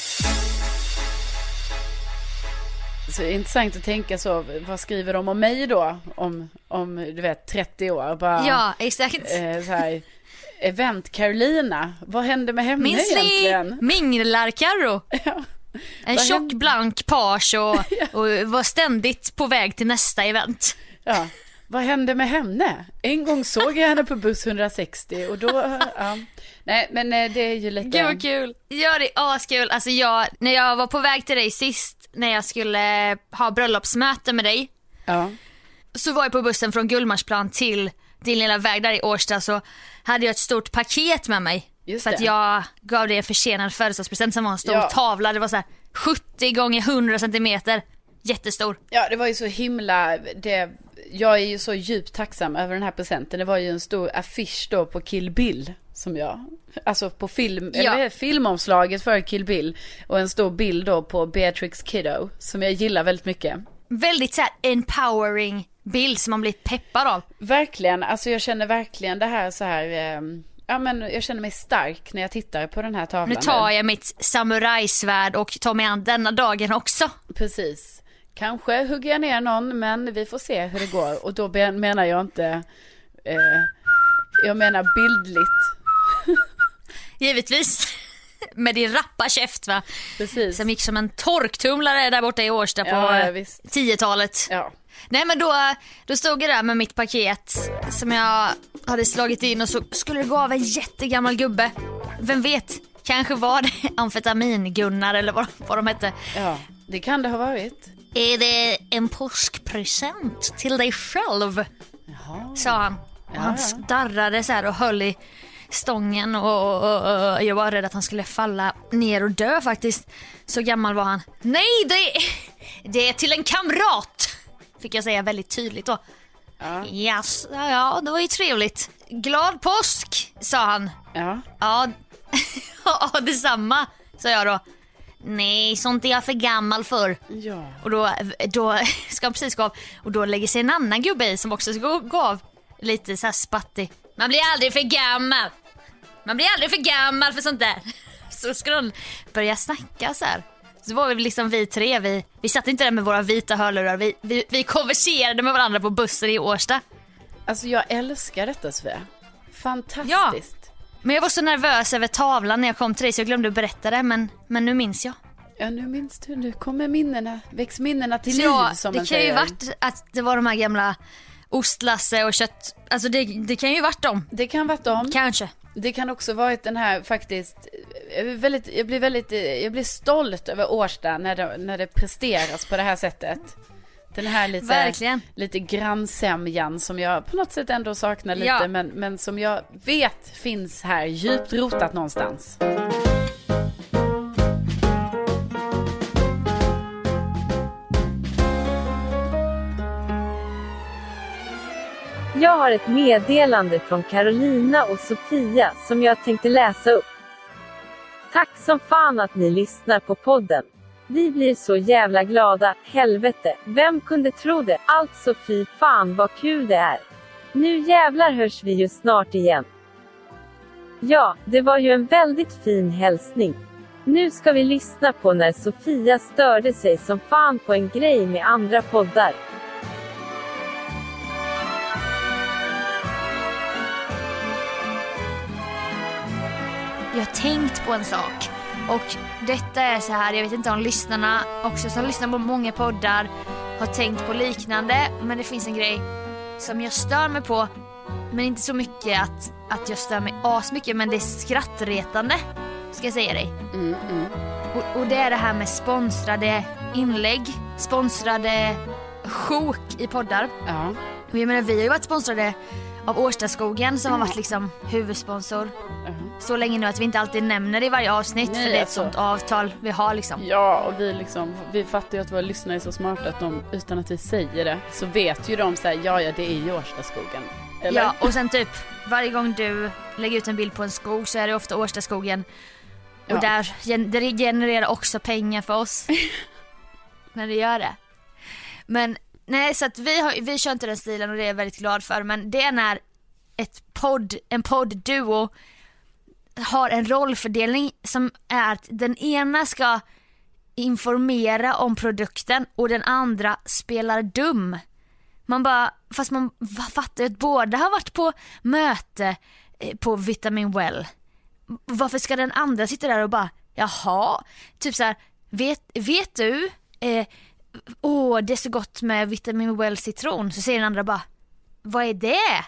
Så det är intressant att tänka så, vad skriver de om mig då om, om du vet trettio år bara, ja, exakt. Eh, så här, event Carolina, vad hände med henne Minns egentligen? Minns ni minglar Karo? Ja. En vad tjock hände? blank page och, och var ständigt på väg till nästa event. Ja, vad hände med henne? En gång såg jag henne på buss hundrasextio och då, ja. Nej, men det är ju lite... Gud vad kul. Ja, det är askul. Alltså jag, när jag var på väg till dig sist, när jag skulle ha bröllopsmöte med dig, ja. Så var jag på bussen från Gullmarsplan till din lilla väg där i Årsta, så hade jag ett stort paket med mig. Just för det. Att jag gav dig en försenad födelsedagspresent som var en stor ja. tavla. Det var så här sjuttio gånger hundra centimeter. Jättestor. Ja, det var ju så himla... Det, jag är ju så djupt tacksam över den här presenten. Det var ju en stor affisch då på Kill Bill som jag... Alltså på film... Ja. Eller filmomslaget för Kill Bill. Och en stor bild då på Beatrix Kiddo som jag gillar väldigt mycket. Väldigt så här empowering bild som man blir peppad av. Verkligen. Alltså jag känner verkligen det här så här... Eh, ja, men jag känner mig stark när jag tittar på den här tavlan. Nu tar jag mitt samurajsvärd och tar mig an denna dagen också. Precis. Kanske hugger jag ner någon, men vi får se hur det går. Och då menar jag inte... Eh, jag menar bildligt. Givetvis. Med din rappa käft, va? Precis. Som gick som en torktumlare där borta i Årsta på ja, tiotalet. Ja. Nej, men då, då stod jag där med mitt paket som jag hade slagit in, och så skulle det gå av en jättegammal gubbe. Vem vet, kanske var det amfetamin-Gunnar eller vad, vad de hette. Ja, det kan det ha varit. Är det en påskpresent till dig själv? Jaha. Sa han. Och han darrade så här och höll i stången och, och, och jag var rädd att han skulle falla ner och dö faktiskt. Så gammal var han. Nej, det, det är till en kamrat, fick jag säga väldigt tydligt då. Ja. Yes, ja, det var ju trevligt. Glad påsk, sa han. Ja. Ja, ja, detsamma, sa jag då. Nej, sånt är jag för gammal för. Ja. Och då, då ska han precis gå av. Och då lägger sig en annan gubbe i som också ska gå av. Lite så här spattig. Man blir aldrig för gammal. Man blir aldrig för gammal för sånt där. Så ska de börja snacka så här. Så var vi liksom vi tre. Vi, vi satt inte där med våra vita hörlurar. Vi, vi, vi konverserade med varandra på bussen i Årsta. Alltså jag älskar detta, Svea. Fantastiskt. Ja. Men jag var så nervös över tavlan när jag kom till dig så jag glömde berätta det. Men, men nu minns jag. Ja, nu minns du. Nu kommer minnena. Väcks minnena till liv, ja, som det man kan säger. ju varit att det var de här gamla Ostlasse och kött. Alltså det, det kan ju varit dem. Det kan varit dem. Kanske. Det kan också varit den här faktiskt... Jag blir väldigt, jag blir väldigt jag blir stolt över Årsta när det, när det presteras på det här sättet. Den här lite, verkligen. lite grannsämjan som jag på något sätt ändå saknar lite. Ja. Men, men som jag vet finns här djupt rotat någonstans. Jag har ett meddelande från Carolina och Sofia som jag tänkte läsa upp. Tack som fan att ni lyssnar på podden. Vi blir så jävla glada, helvete, vem kunde tro det? Alltså fy fan vad kul det är. Nu jävlar hörs vi ju snart igen. Ja, det var ju en väldigt fin hälsning. Nu ska vi lyssna på när Sofia störde sig som fan på en grej med andra poddar. tänkt på en sak. Och detta är så här, jag vet inte om lyssnarna också som lyssnar på många poddar har tänkt på liknande. Men det finns en grej som jag stör mig på. Men inte så mycket att, att jag stör mig asmycket. Men det är skrattretande, ska jag säga dig. Mm, mm. Och, och det är det här med sponsrade inlägg, sponsrade sjok i poddar. Ja. Och jag menar, vi har ju varit sponsrade av Årstaskogen som har varit liksom huvudsponsor. Uh-huh. Så länge nu att vi inte alltid nämner det i varje avsnitt. Nej, för det är ett alltså. sånt avtal vi har liksom. Ja, och vi liksom, vi fattar ju att våra lyssnare är så smarta att de, utan att vi säger det, så vet ju de så här, ja ja det är ju Årstaskogen. Eller? Ja, och sen typ varje gång du lägger ut en bild på en skog så är det ofta Årstaskogen. Och Ja. där det genererar också pengar för oss. När det gör det. Men nej, så att vi, har, vi kör inte den stilen och det är jag väldigt glad för. Men det är när ett podd, en poddduo har en rollfördelning som är att den ena ska informera om produkten och den andra spelar dum. Man bara, fast man fattar ju att båda har varit på möte på Vitamin Well. Varför ska den andra sitta där och bara, jaha, typ så här, vet, vet du eh, åh, det är så gott med Vitamin Well citron. Så säger den andra bara, vad är det?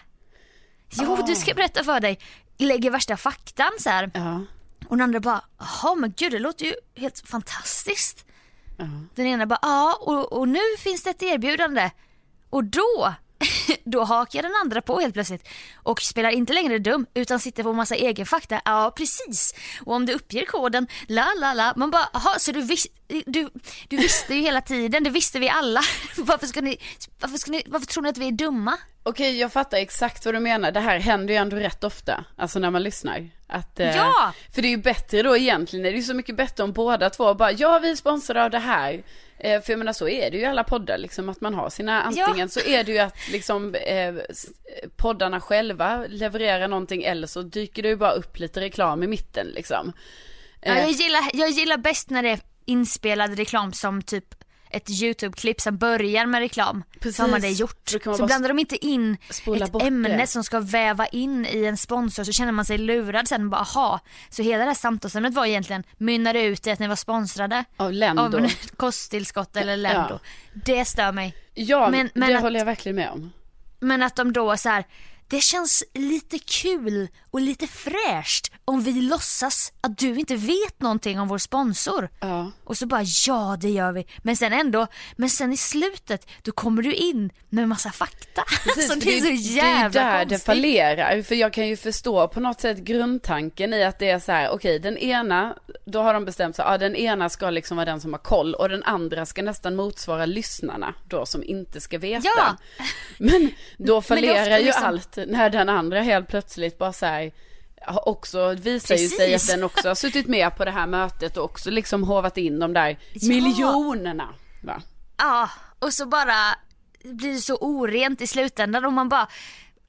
Jo, oh. du ska berätta för dig. Lägger värsta faktan så här. Ja. Och den andra bara, jaha men gud, det låter ju helt fantastiskt. Ja. Den ena bara, ja och, och nu finns det ett erbjudande. Och då Då hakar den andra på helt plötsligt och spelar inte längre dum utan sitter på massa egen fakta. Ja, precis. Och om du uppger koden, la la la, man bara, aha, så du, vis, du, du visste ju hela tiden, det visste vi alla. Varför ska ni, varför ska ni, varför tror ni att vi är dumma? Okej, jag fattar exakt vad du menar. Det här händer ju ändå rätt ofta, alltså när man lyssnar. Att, eh, ja! För det är ju bättre då egentligen, det är ju så mycket bättre om båda två bara, ja vi är sponsrade av det här. Eh, för jag menar, så är det ju i alla poddar liksom, att man har sina, antingen ja. Så är det ju att liksom eh, poddarna själva levererar någonting, eller så dyker det ju bara upp lite reklam i mitten liksom. Eh. Ja, jag gillar, jag gillar bäst när det är inspelad reklam, som typ ett YouTube-klipp som börjar med reklam. Precis. Så har man det gjort. Så bara blandar de inte in ett ämne det. som ska väva in i en sponsor, så känner man sig lurad sen bara, aha. Så hela det här samtalsämnet var egentligen, mynnade ut i att ni var sponsrade av Lendo, av kosttillskott eller Lendo. Ja. Det stör mig. Ja, men, men det att, håller jag verkligen med om. Men att de då så här, det känns lite kul och lite fräscht om vi låtsas att du inte vet någonting om vår sponsor. Ja. Och så bara, ja det gör vi. Men sen ändå, men sen i slutet då kommer du in med massa fakta. Precis, så det är så jävla det är där konstigt. det fallerar. För jag kan ju förstå på något sätt grundtanken i att det är så här, okej, okay, den ena, då har de bestämt sig, ja den ena ska liksom vara den som har koll och den andra ska nästan motsvara lyssnarna då som inte ska veta. Ja. Men då fallerar ju liksom allt när den andra helt plötsligt bara så här, också visar Precis. ju sig att den också har suttit med på det här mötet och också liksom hovat in de där ja. miljonerna, va? Ja, och så bara blir det så orent i slutändan och man bara,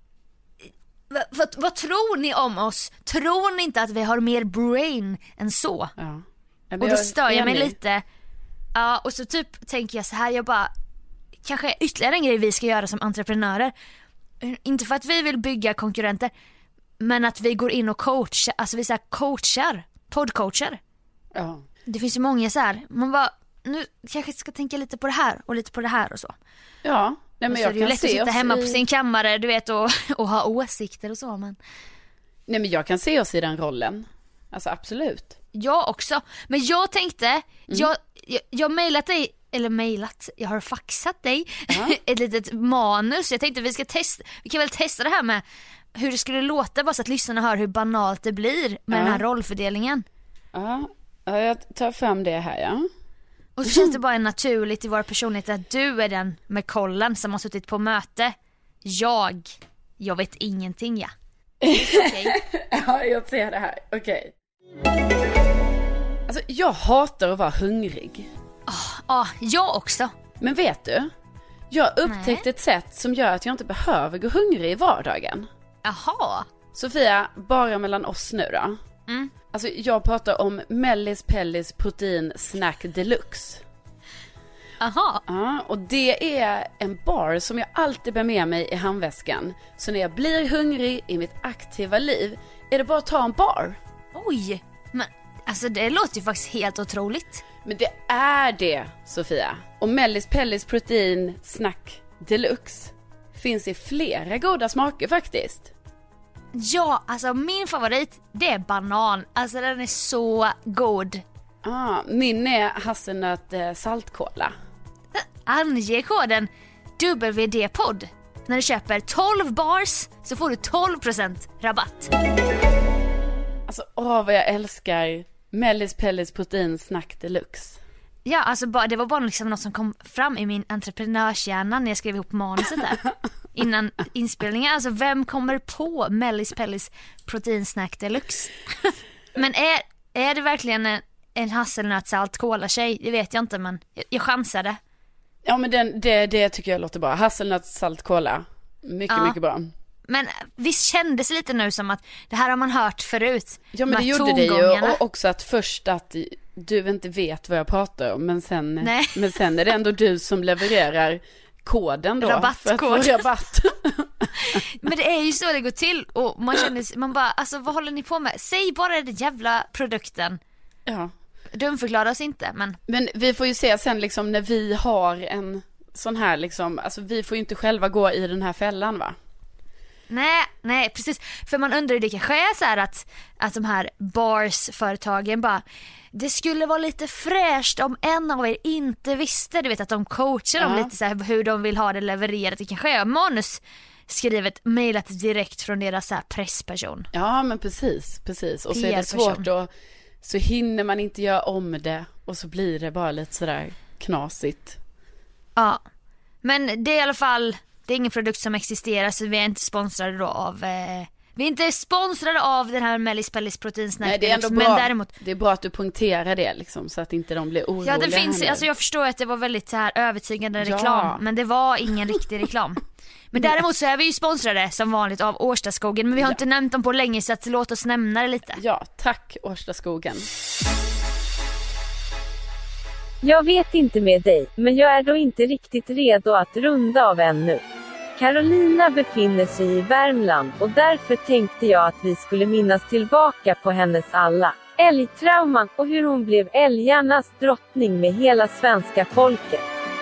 vad, vad, vad tror ni om oss? Tror ni inte att vi har mer brain än så? Ja. Och då stör jag mig lite. Ja, och så typ tänker jag så här, jag bara, kanske ytterligare en grej vi ska göra som entreprenörer. Inte för att vi vill bygga konkurrenter, men att vi går in och coachar, alltså vi så här coachar, poddcoachar. Ja. Det finns ju många så här, man bara, nu kanske ska tänka lite på det här och lite på det här och så. Ja, nej, men så jag är det kan ju lätt se att sitta hemma i... på sin kammare, du vet, och, och ha åsikter och så, men... Nej, men jag kan se oss i den rollen. Alltså absolut. Jag också. Men jag tänkte, mm. jag, jag, jag mejlat dig, eller mejlat, jag har faxat dig ja. ett litet manus. Jag tänkte vi ska testa, vi kan väl testa det här med hur det skulle låta, bara så att lyssnarna hör hur banalt det blir med ja. den här rollfördelningen. Ja, ja, jag tar fram det här, ja. Och så känns det bara naturligt i vår personlighet att du är den med kollen som har suttit på möte. Jag, jag vet ingenting, ja. Okay. Ja, jag ser det här. Okej. Okay. Alltså, jag hatar att vara hungrig. Ja, ah, ah, jag också. Men vet du? Jag har upptäckt Nej. ett sätt som gör att jag inte behöver gå hungrig i vardagen. Jaha. Sofia, bara mellan oss nu då. Mm. Alltså, jag pratar om Mellis Pellis protein snack deluxe. Aha. Ja, och det är en bar som jag alltid bär med mig i handväskan. Så när jag blir hungrig i mitt aktiva liv är det bara att ta en bar. Oj. Men alltså det låter ju faktiskt helt otroligt. Men det är det, Sofia. Och Mellis Pellis Protein Snack Deluxe finns i flera goda smaker faktiskt. Ja, alltså min favorit, det är banan. Alltså den är så god. Ah, min är hasselnöt eh, saltkola. Ange koden W D-podd. När du köper tolv bars så får du tolv procent rabatt. Alltså, åh vad jag älskar Mellis Pellis Protein Snack Deluxe. Ja, alltså det var bara liksom något som kom fram i min entreprenörshjärna när jag skrev ihop manuset där. Innan inspelningen. Alltså vem kommer på Mellis Pellis Protein Snack Deluxe? Men är, är det verkligen en, en hasselnötssalt cola-tjej? Det vet jag inte, men jag, jag chansade. Ja, men den, det, det tycker jag låter bra. Hasselnötssalt cola. Mycket, ja. mycket bra. Men visst kändes det lite nu som att det här har man hört förut. Ja, men det gjorde det ju. Och också att först att du inte vet vad jag pratar om. Men sen, men sen är det ändå du som levererar koden då. Rabattkod. För att få rabatt. Men det är ju så det går till. Och man känner, man bara, alltså vad håller ni på med? Säg bara den jävla produkten. Ja. Dumförklara oss inte, men... Men vi får ju se sen liksom när vi har en sån här liksom, alltså vi får ju inte själva gå i den här fällan, va? Nej, nej, precis. För man undrar ju, det kanske är så här att, att de här bars-företagen bara, det skulle vara lite fräscht om en av er inte visste, du vet att de coachar dem ja. lite så här hur de vill ha det levererat. Det kanske är manus skrivet, mejlat direkt från deras så här pressperson. Ja, men precis, precis. Och så är det svårt att, så hinner man inte göra om det och så blir det bara lite sådär knasigt. Ja, men det är i alla fall, det är ingen produkt som existerar, så vi är inte sponsrade då av eh, vi är inte sponsrade av den här Mellis Pellis Protein Snack. Nej, det är ändå bra. Men däremot, det är bra att du punkterar det liksom, så att inte de blir oroliga. Ja, det finns, alltså jag förstår att det var väldigt så här övertygande reklam, ja. men det var ingen riktig reklam. Men däremot så är vi ju sponsrade som vanligt av Årstaskogen, men vi har ja. inte nämnt dem på länge, så att låt oss nämna det lite. Ja, tack Årstaskogen. Jag vet inte med dig, men jag är då inte riktigt redo att runda av ännu. Carolina befinner sig i Värmland och därför tänkte jag att vi skulle minnas tillbaka på hennes alla älgtrauman och hur hon blev älgarnas drottning med hela svenska folket.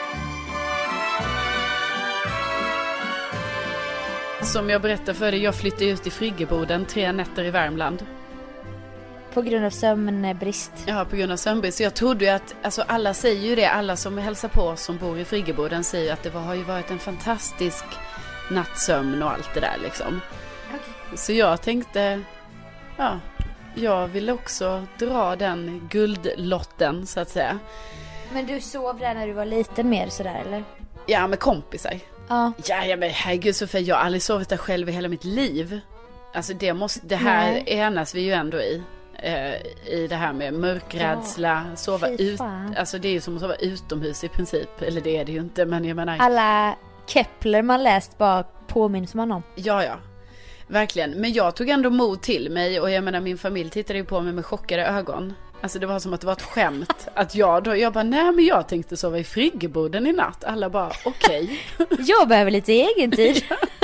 Som jag berättade för dig, jag flyttade ut i Friggeboden tre nätter i Värmland. På grund av sömnbrist. Ja, på grund av sömnbrist. Så jag trodde ju att, alltså alla säger ju det, alla som hälsar på som bor i Friggeboden säger att det var, har ju varit en fantastisk nattsömn och allt det där liksom. Okay. Så jag tänkte, ja, jag vill också dra den guldlotten så att säga. Men du sov där när du var liten mer sådär eller? Ja, med kompisar. Ja. Ja, ja men herregud Sofia, jag har aldrig sovit där själv i hela mitt liv. Alltså det måste, det här Nej. enas vi ju ändå i. I det här med mörkrädsla, ja, sova ut, alltså det är ju som att sova utomhus i princip, eller det är det ju inte, men jag menar alla Kepler man läst bara påminns man om. Ja, ja, verkligen, men jag tog ändå mod till mig och jag menar min familj tittade ju på mig med chockade ögon. Alltså det var som att det var ett skämt att jag då, jag bara nej men jag tänkte sova i Friggeboden i natt. Alla bara okej. Okay. Jag behöver lite egen tid.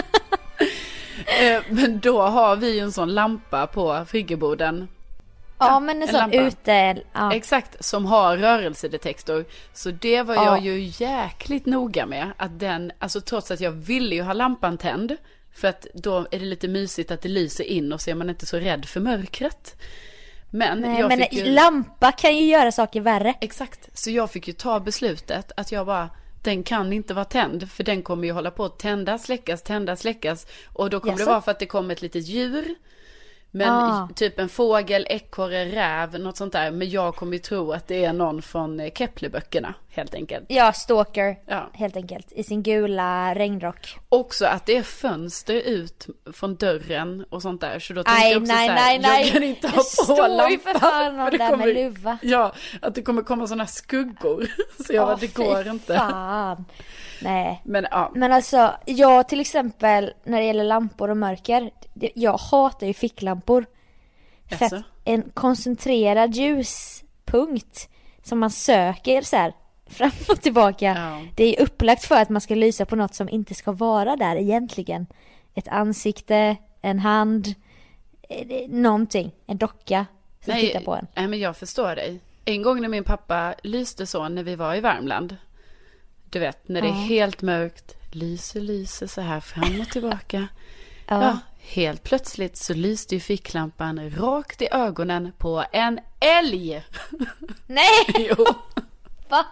Men då har vi ju en sån lampa på Friggeboden. Ja, men en sån ute... Ja. Exakt, som har rörelsedetektor. Så det var ja. jag ju jäkligt noga med. Att den, alltså trots att jag ville ju ha lampan tänd. För att då är det lite mysigt att det lyser in och så är man inte så rädd för mörkret. Men, Nej, jag men fick ju... lampa kan ju göra saker värre. Exakt, så jag fick ju ta beslutet att jag bara... Den kan inte vara tänd, för den kommer ju hålla på att tända, släckas, tända, släckas. Och då kommer yes. det vara för att det kommer ett litet djur. Men ah. typ en fågel, ekorre, räv, något sånt där. Men jag kommer ju tro att det är någon från Keplerböckerna, helt enkelt. Ja, stalker, ja. helt enkelt. I sin gula regnrock. Också att det är fönster ut från dörren och sånt där. Så då tänkte nej, jag också nej, så här, nej, nej. jag kan inte ha det på lampan. Det står ju för fan någon där med luva. Ja, att det kommer komma såna skuggor. Så jag oh, bara, det går inte. Fan. Nej. Men, ja. Men alltså, jag till exempel, när det gäller lampor och mörker, jag hatar ju ficklampor. För att en koncentrerad ljuspunkt som man söker så här fram och tillbaka, ja. det är upplagt för att man ska lysa på något som inte ska vara där egentligen. Ett ansikte, en hand, någonting, en docka. som nej, tittar på en. Nej, men jag förstår dig. En gång när min pappa lyste så när vi var i Värmland. Du vet, när det är helt mörkt. Lyser, lyser så här fram och tillbaka. Ja. ja, helt plötsligt så lyste ju ficklampan rakt i ögonen på en älg. Nej! Jo. Va?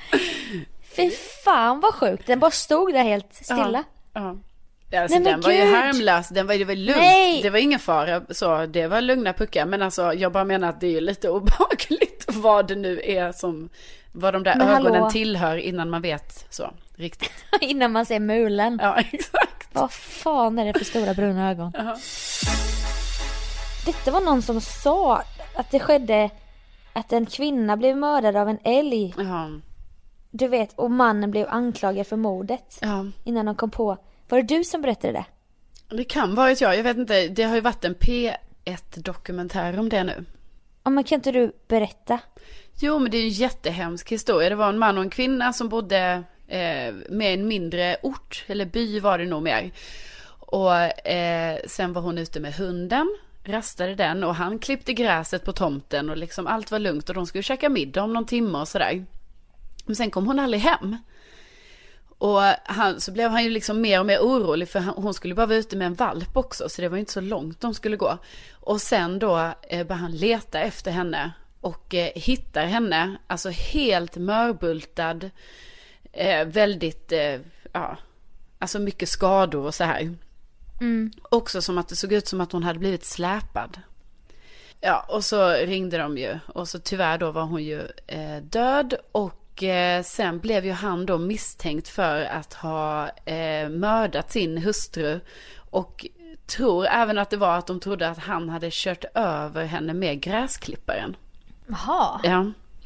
Fy fan vad sjukt. Den bara stod där helt stilla. Ja, ja. Alltså, nej, den var Gud. ju harmlös. Den var, det var lugnt. Nej. Det var ingen fara. Så det var lugna puckar. Men alltså, jag bara menar att det är lite obehagligt vad det nu är som... Vad de där men ögonen hallå. Tillhör innan man vet så riktigt. Innan man ser mulen. Ja, exakt. Vad fan är det för stora bruna ögon? Uh-huh. Detta var någon som sa att det skedde att en kvinna blev mördad av en älg. Uh-huh. Du vet, och mannen blev anklagad för mordet. Uh-huh. Innan de kom på. Var det du som berättade det? Det kan vara jag. Jag vet inte. Det har ju varit en P ett-dokumentär om det nu. Ja, men kan inte du berätta? Jo, men det är ju en jättehemsk historia. Det var en man och en kvinna som bodde eh, med en mindre ort, eller by var det nog mer. Och eh, sen var hon ute med hunden, rastade den och han klippte gräset på tomten och liksom allt var lugnt och de skulle käka middag om någon timme och sådär. Men sen kom hon aldrig hem. Och han, så blev han ju liksom mer och mer orolig för han, hon skulle bara vara ute med en valp också, så det var inte så långt de skulle gå. Och sen då eh, började han leta efter henne. Och eh, hittar henne, alltså helt mörbultad, eh, väldigt, eh, ja, alltså mycket skador och så här. Mm. Också som att det såg ut som att hon hade blivit släpad. Ja, och så ringde de ju, och så tyvärr då var hon ju eh, död. Och eh, sen blev ju han då misstänkt för att ha eh, mördat sin hustru. Och tror även att det var att de trodde att han hade kört över henne med gräsklipparen. Jaha. Ja.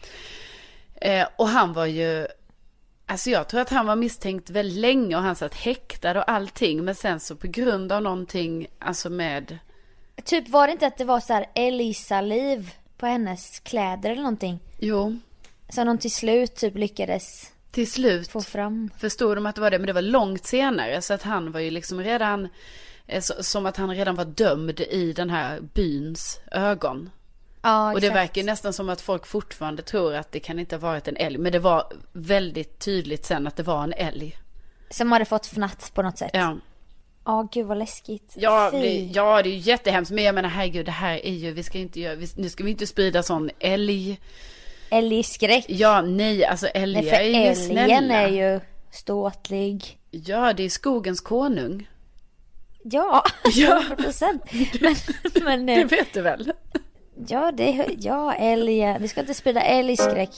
Eh, och han var ju, alltså jag tror att han var misstänkt väldigt länge och han satt häktad och allting, men sen så på grund av någonting, alltså med... Typ var det inte att det var så här Elisa-liv på hennes kläder eller någonting? Jo. Så någon till slut typ lyckades till slut få fram. Förstod de att det var det, men det var långt senare, så att han var ju liksom redan, eh, så, som att han redan var dömd i den här byns ögon. Ja, och det verkar nästan som att folk fortfarande tror att det kan inte ha varit en älg. Men det var väldigt tydligt sen att det var en älg. Som hade fått fnatt på något sätt. Ja. Ja, oh, gud vad läskigt. Ja det, ja, det är jättehemskt. Men jag menar, herregud, det här är ju, vi ska inte göra, vi, nu ska vi inte sprida sån älg. Älgskräck. Ja, nej, alltså älgar nej, är ju snälla. Älgen är ju ståtlig. Ja, det är skogens konung. Ja, hundra procent. men, men, det vet du väl? Ja, det, ja, älg. Vi ska inte sprida älgskräck.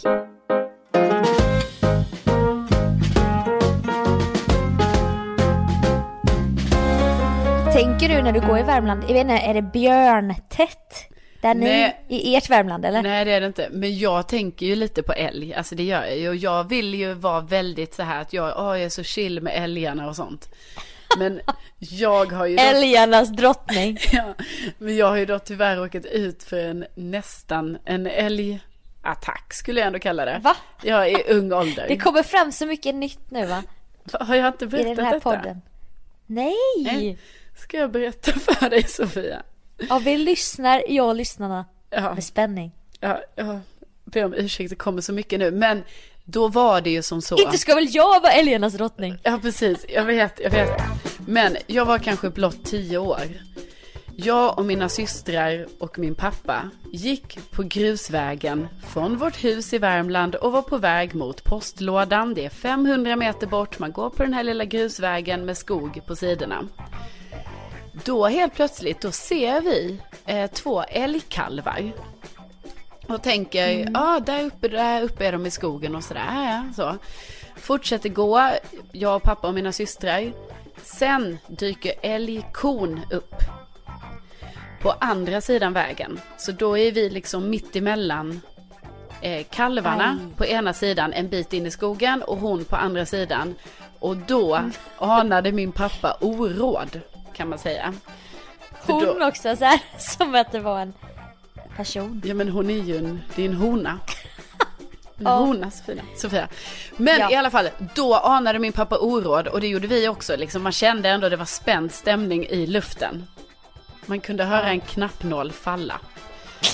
Tänker du när du går i Värmland, jag vet inte, är det björntätt där ni i ert Värmland eller? Nej, det är det inte. Men jag tänker ju lite på älg. Alltså det gör jag ju. Och jag vill ju vara väldigt så här att jag, åh, jag är så chill med älgarna och sånt. Men jag har ju då... Älgarnas drottning. Ja, men jag har ju då tyvärr råkat ut för en nästan en älgattack skulle jag ändå kalla det. Va? Jag är i ung ålder. Det kommer fram så mycket nytt nu, va? Har jag inte berättat i den här detta? Podden? Nej. Nej. Ska jag berätta för dig, Sofia? Ja, vi lyssnar, jag och lyssnarna ja. Med spänning. Ja, jag ber om ursäkt, det kommer så mycket nu. Men då var det ju som så. Inte ska väl jag vara älgarnas drottning? Ja, precis. Jag vet, jag vet. Men jag var kanske blott tio år. Jag och mina systrar och min pappa gick på grusvägen från vårt hus i Värmland och var på väg mot postlådan. Det är femhundra meter bort. Man går på den här lilla grusvägen med skog på sidorna. Då helt plötsligt, då ser vi eh, två älgkalvar. Och tänker, ja, mm. ah, där uppe, där uppe är de i skogen och sådär. Ja, så. Fortsätter gå, jag och pappa och mina systrar. Sen dyker älgkon upp på andra sidan vägen. Så då är vi liksom mitt emellan eh, kalvarna Aj. På ena sidan, en bit in i skogen, och hon på andra sidan. Och då mm. anade min pappa oråd, kan man säga. För hon då... också så här, som att det var en person. Ja, men hon är ju en, det är en hona. En oh. hona, Sofia. Sofia. Men ja. I alla fall, då anade min pappa oråd, och det gjorde vi också. Liksom, man kände ändå att det var spänd stämning i luften. Man kunde höra en knappnål falla.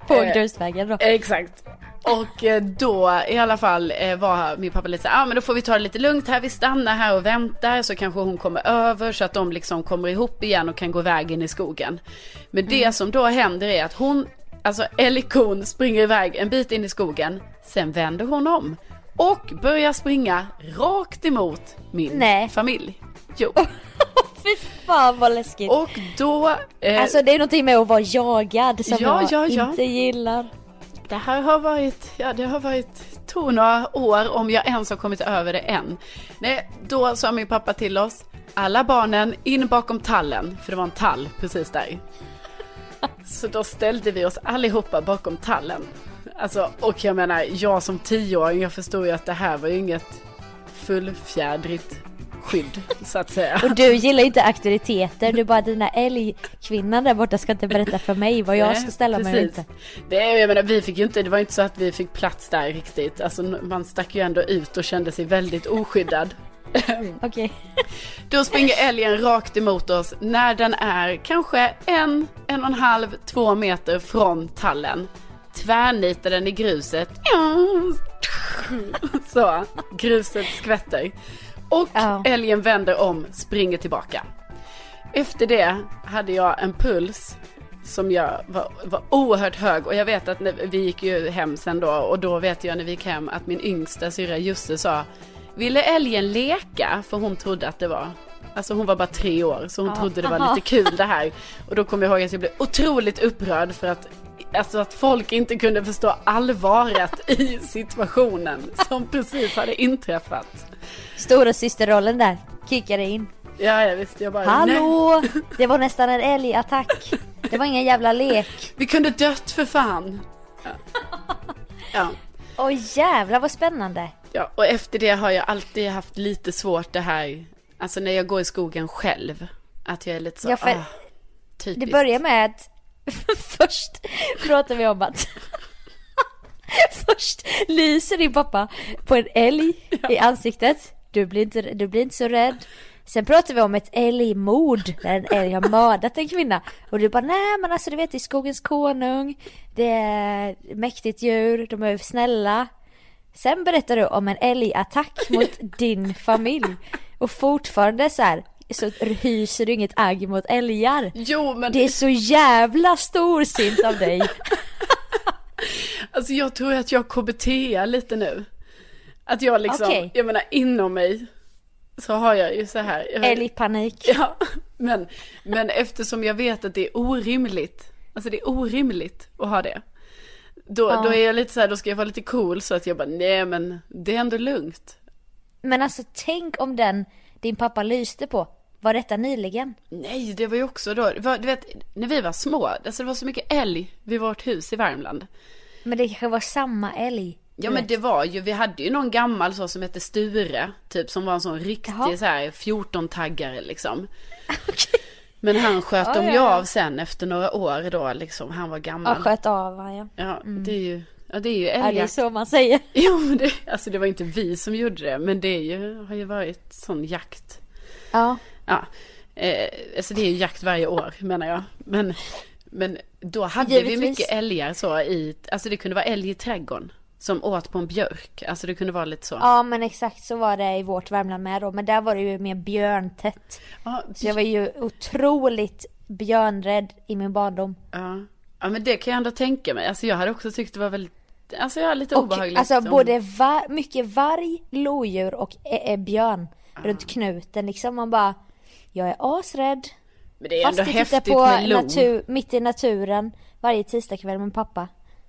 På grusvägen då. Exakt. Och då i alla fall var min pappa lite så här, ah, men då får vi ta det lite lugnt här, vi stannar här och väntar så kanske hon kommer över så att de liksom kommer ihop igen och kan gå vägen i skogen. Men det mm. som då händer är att hon, alltså Ellie-kon springer iväg en bit in i skogen, sen vänder hon om och börjar springa rakt emot min Nej. familj. Jo. Fy fan vad läskigt. Och då... Eh, alltså det är någonting med att vara jagad som ja, jag ja, ja. inte gillar. Det här har varit, ja det har varit tog några år om jag ens har kommit över det än. Nej, då sa min pappa till oss, alla barnen in bakom tallen, för det var en tall precis där. Så då ställde vi oss allihopa bakom tallen. Alltså, och jag menar, jag som tioåring, jag förstod ju att det här var ju inget fullfjädrigt skydd, så att säga. Och du gillar inte auktoriteter. Du bara, dina älgkvinnan där borta ska inte berätta för mig vad jag ska ställa mig inte. Det, jag menar, vi fick ju inte, det var inte så att vi fick plats där riktigt. Alltså, man stack ju ändå ut och kände sig väldigt oskyddad. Okej. Okay. Då springer älgen rakt emot oss när den är kanske en, en och en halv, två meter från tallen. Tvärnitar den i gruset. Så, gruset skvätter. Och oh. älgen vänder om, springer tillbaka. Efter det hade jag en puls som jag var, var oerhört hög. Och jag vet att när, vi gick ju hem sen då. Och då vet jag när vi gick hem att min yngsta syrra Jussi sa, ville älgen leka? För hon trodde att det var, alltså hon var bara tre år, så hon oh. trodde det var lite kul det här. Och då kom jag ihåg att jag blev otroligt upprörd för att, alltså att folk inte kunde förstå allvaret i situationen som precis hade inträffat. Stora systerrollen där kickade in. Ja, jag visste jag bara. Hallå, nej. Det var nästan en älgattack. Det var ingen jävla lek. Vi kunde dött för fan. Ja. Ja. Åh jävlar vad spännande. Ja, och efter det har jag alltid haft lite svårt det här, alltså när jag går i skogen själv, att jag är lite så, ja, för ah, typiskt. Det börjar med att först pratar vi om att först lyser din pappa på en älg ja. i ansiktet. Du blir inte, du blir inte så rädd. Sen pratar vi om ett älgmord där en älg har mördat en kvinna. Och du bara, nej men alltså du vet, det är skogens konung. Det är mäktigt djur, de är snälla. Sen berättar du om en älgattack mot din familj. Och fortfarande så här, så hyser du inget agg mot älgar. Jo, men... Det är så jävla storsint av dig. Alltså jag tror att jag K B T lite nu. Att jag liksom, okay. jag menar inom mig så har jag ju så här. Jag har... Älgpanik. Ja, men, men eftersom jag vet att det är orimligt. Alltså det är orimligt att ha det. Då, ja. då är jag lite så här, då ska jag vara lite cool så att jag bara, nej men det är ändå lugnt. Men alltså tänk om den din pappa lyste på, var detta nyligen? Nej, det var ju också då, det var, du vet, när vi var små, alltså det var så mycket älg vid vårt hus i Värmland. Men det kanske var samma älg. Ja, men det var ju, vi hade ju någon gammal så som hette Sture, typ, som var en sån riktig Jaha. så här fjorton-taggare liksom. Okay. Men han sköt ja, dem ju ja. av sen efter några år då liksom, han var gammal. Ja, sköt av, ja. Ja, mm. det är ju, ja, det är ju älgjakt. Ja, det är så man säger. Jo, men det, alltså det var inte vi som gjorde det, men det är ju, har ju varit sån jakt. Ja. Ja, eh, alltså det är ju jakt varje år, menar jag. Men, men då hade Givetvis. vi mycket älgar så i, alltså det kunde vara älg i trädgården som åt på en björk. Alltså det kunde vara lite så. Ja, men exakt så var det i vårt Värmland med då. Men där var det ju mer björntätt. Ja, det... Så jag var ju otroligt björnrädd i min barndom. Ja, ja men det kan jag ändå tänka mig. Alltså jag hade också tyckt det var väldigt, alltså jag är lite och, obehagligt. Alltså om... både var, mycket varg, lodjur och ä- ä- björn ja. runt knuten. Liksom man bara, jag är asrädd. Men det är ändå Fast häftigt på med lo. Natur, mitt i naturen varje tisdagkväll med pappa.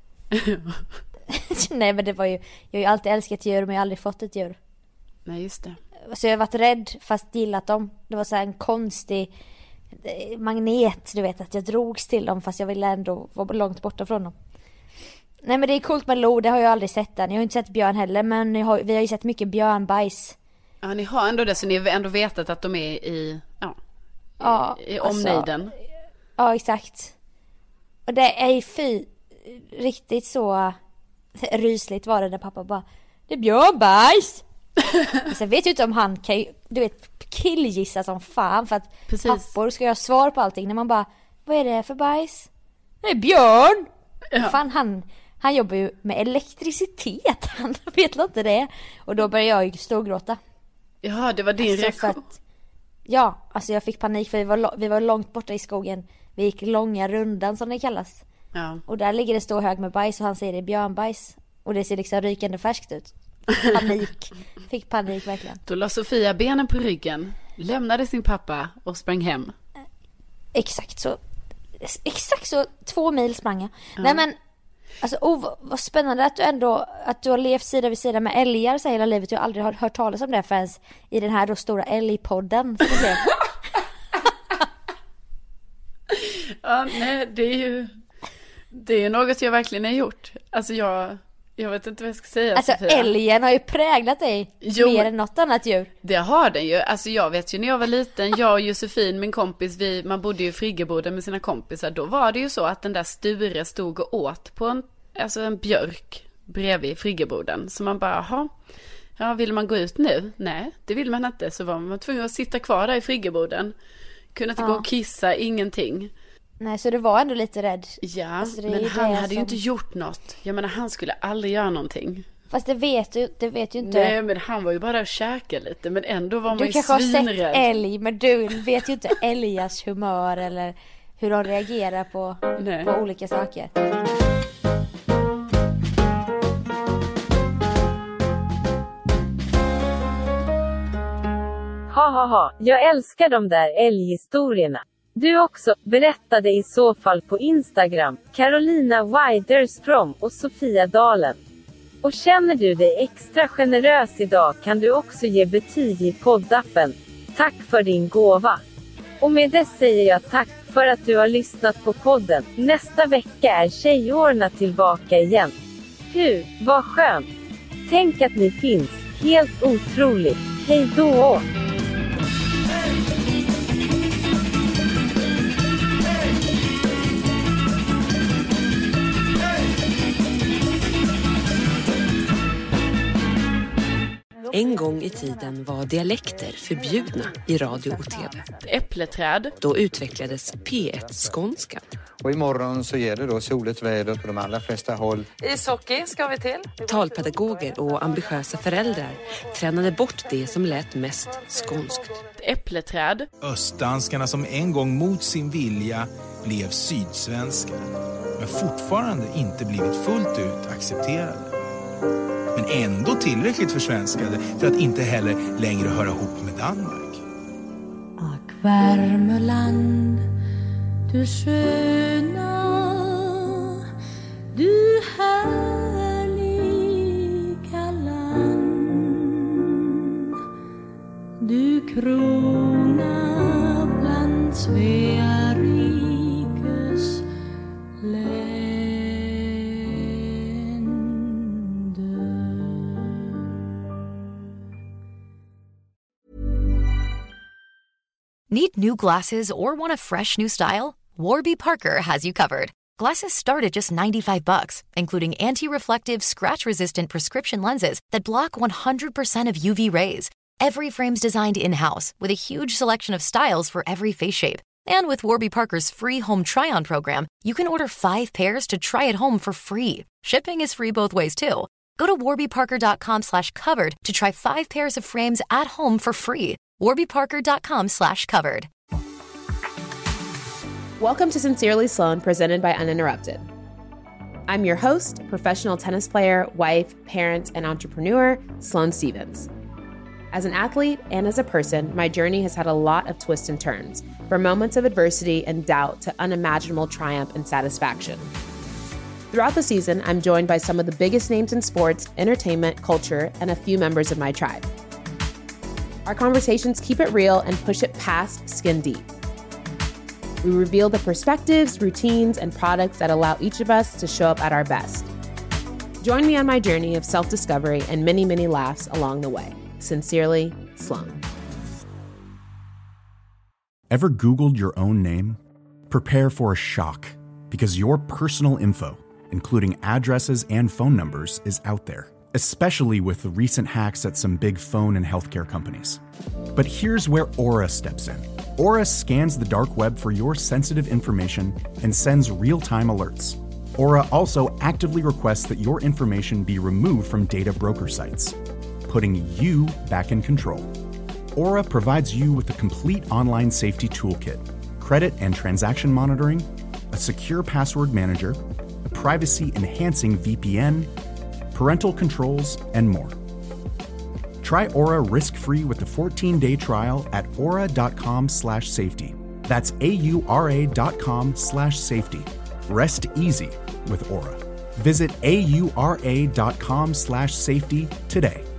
Nej, men det var ju, jag har ju alltid älskat djur, men jag har aldrig fått ett djur. Nej, just det. Så jag har varit rädd fast gillat dem. Det var så här en konstig magnet, du vet, att jag drogs till dem fast jag ville ändå vara långt borta från dem. Nej, men det är coolt med lo, det har jag aldrig sett än. Jag har inte sett björn heller, men ni har, vi har ju sett mycket björnbajs. Ja, ni har ändå det, så ni har ändå vetat att de är i, ja, ja, i, i omnejden. Alltså, ja, exakt. Och det är ju fy, riktigt så rysligt var det när pappa bara, det är björnbajs. Sen vet jag inte om han kan ju, du vet, killgissa som fan, för att Precis. pappor ska ju ha svar på allting. När man bara, vad är det för bajs? Det är björn. Ja. Fan, han, han jobbar ju med elektricitet. Han vet inte det. Och då började jag ju storgråta. Ja, det var din alltså, reaktion. Att, ja, alltså jag fick panik för vi var, vi var långt borta i skogen. Vi gick långa rundan som det kallas. Ja. Och där ligger det stor hög med bajs och han säger det är björnbajs. Och det ser liksom rykande färskt ut. Panik. Fick panik verkligen. Då la Sofia benen på ryggen, lämnade sin pappa och sprang hem. Exakt så. Exakt så. Två mil sprang jag. Ja. Nej men, alltså oh, vad spännande att du ändå, att du har levt sida vid sida med älgar så hela livet. Jag har aldrig hört talas om det förrän i den här då stora älgpodden. Ja, nej, det är ju det är ju något jag verkligen har gjort. Alltså jag Jag vet inte vad jag ska säga. Alltså Sofia. Älgen har ju präglat dig jo, mer än något annat djur. Det har den ju. Alltså jag vet ju när jag var liten, jag och Josefin, min kompis, vi, man bodde ju i friggeboden med sina kompisar. Då var det ju så att den där Sture stod och åt på en, alltså en björk bredvid friggeboden. Så man bara, jaha, ja, vill man gå ut nu? Nej, det vill man inte. Så var man tvungen att sitta kvar där i friggeboden. Kunde inte ja. gå och kissa, ingenting. Nej, så du var ändå lite rädd. Ja, alltså, men han hade som... ju inte gjort något. Jag menar, han skulle aldrig göra någonting. Fast det vet du, det vet ju inte. Nej, men han var ju bara där och käka lite. Men ändå var man du ju kanske svinrädd. har sett älg, men du vet ju inte älgars humör eller hur de reagerar på, på olika saker. Ha ha ha, jag älskar de där älghistorierna. Du också, berättade i så fall på Instagram, Carolina Widerström och Sofia Dalen. Och känner du dig extra generös idag kan du också ge betyg i poddappen. Tack för din gåva. Och med det säger jag tack för att du har lyssnat på podden. Nästa vecka är tjejorna tillbaka igen. Gud, vad skönt. Tänk att ni finns, helt otroligt. Hej då! En gång i tiden var dialekter förbjudna i radio och tv. Äppleträd. Då utvecklades P ett-skånskan. Och imorgon så ger det då soligt väder på de allra flesta håll. Ishockey ska vi till. Talpedagoger och ambitiösa föräldrar tränade bort det som lät mest skånskt. Äppleträd. Östdanskarna som en gång mot sin vilja blev sydsvenskar. Men fortfarande inte blivit fullt ut accepterade. Men ändå tillräckligt försvenskade för att inte heller längre höra ihop med Danmark. Ack Värmeland, du sköna, du härliga land. Du krona bland Svea rikes län. Need new glasses or want a fresh new style? Warby Parker has you covered. Glasses start at just ninety-five bucks, including anti-reflective, scratch-resistant prescription lenses that block one hundred percent of U V rays. Every frame's designed in-house with a huge selection of styles for every face shape. And with Warby Parker's free home try-on program, you can order five pairs to try at home for free. Shipping is free both ways too. Go to warbyparker.com slash covered to try five pairs of frames at home for free. warbyparker.com slash covered. Welcome to Sincerely Sloan, presented by Uninterrupted. I'm your host, professional tennis player, wife, parent, and entrepreneur, Sloane Stevens. As an athlete and as a person, my journey has had a lot of twists and turns, from moments of adversity and doubt to unimaginable triumph and satisfaction. Throughout the season, I'm joined by some of the biggest names in sports, entertainment, culture, and a few members of my tribe. Our conversations keep it real and push it past skin deep. We reveal the perspectives, routines, and products that allow each of us to show up at our best. Join me on my journey of self-discovery and many, many laughs along the way. Sincerely, Sloane. Ever Googled your own name? Prepare for a shock, because your personal info, including addresses and phone numbers, is out there. Especially with the recent hacks at some big phone and healthcare companies. But here's where Aura steps in. Aura scans the dark web for your sensitive information and sends real-time alerts. Aura also actively requests that your information be removed from data broker sites, putting you back in control. Aura provides you with a complete online safety toolkit, credit and transaction monitoring, a secure password manager, a privacy-enhancing V P N, parental controls, and more. Try Aura risk-free with a fourteen-day trial at aura.com slash safety. That's A-U-R-A dot com slash safety. Rest easy with Aura. Visit A-U-R-A dot com slash safety today.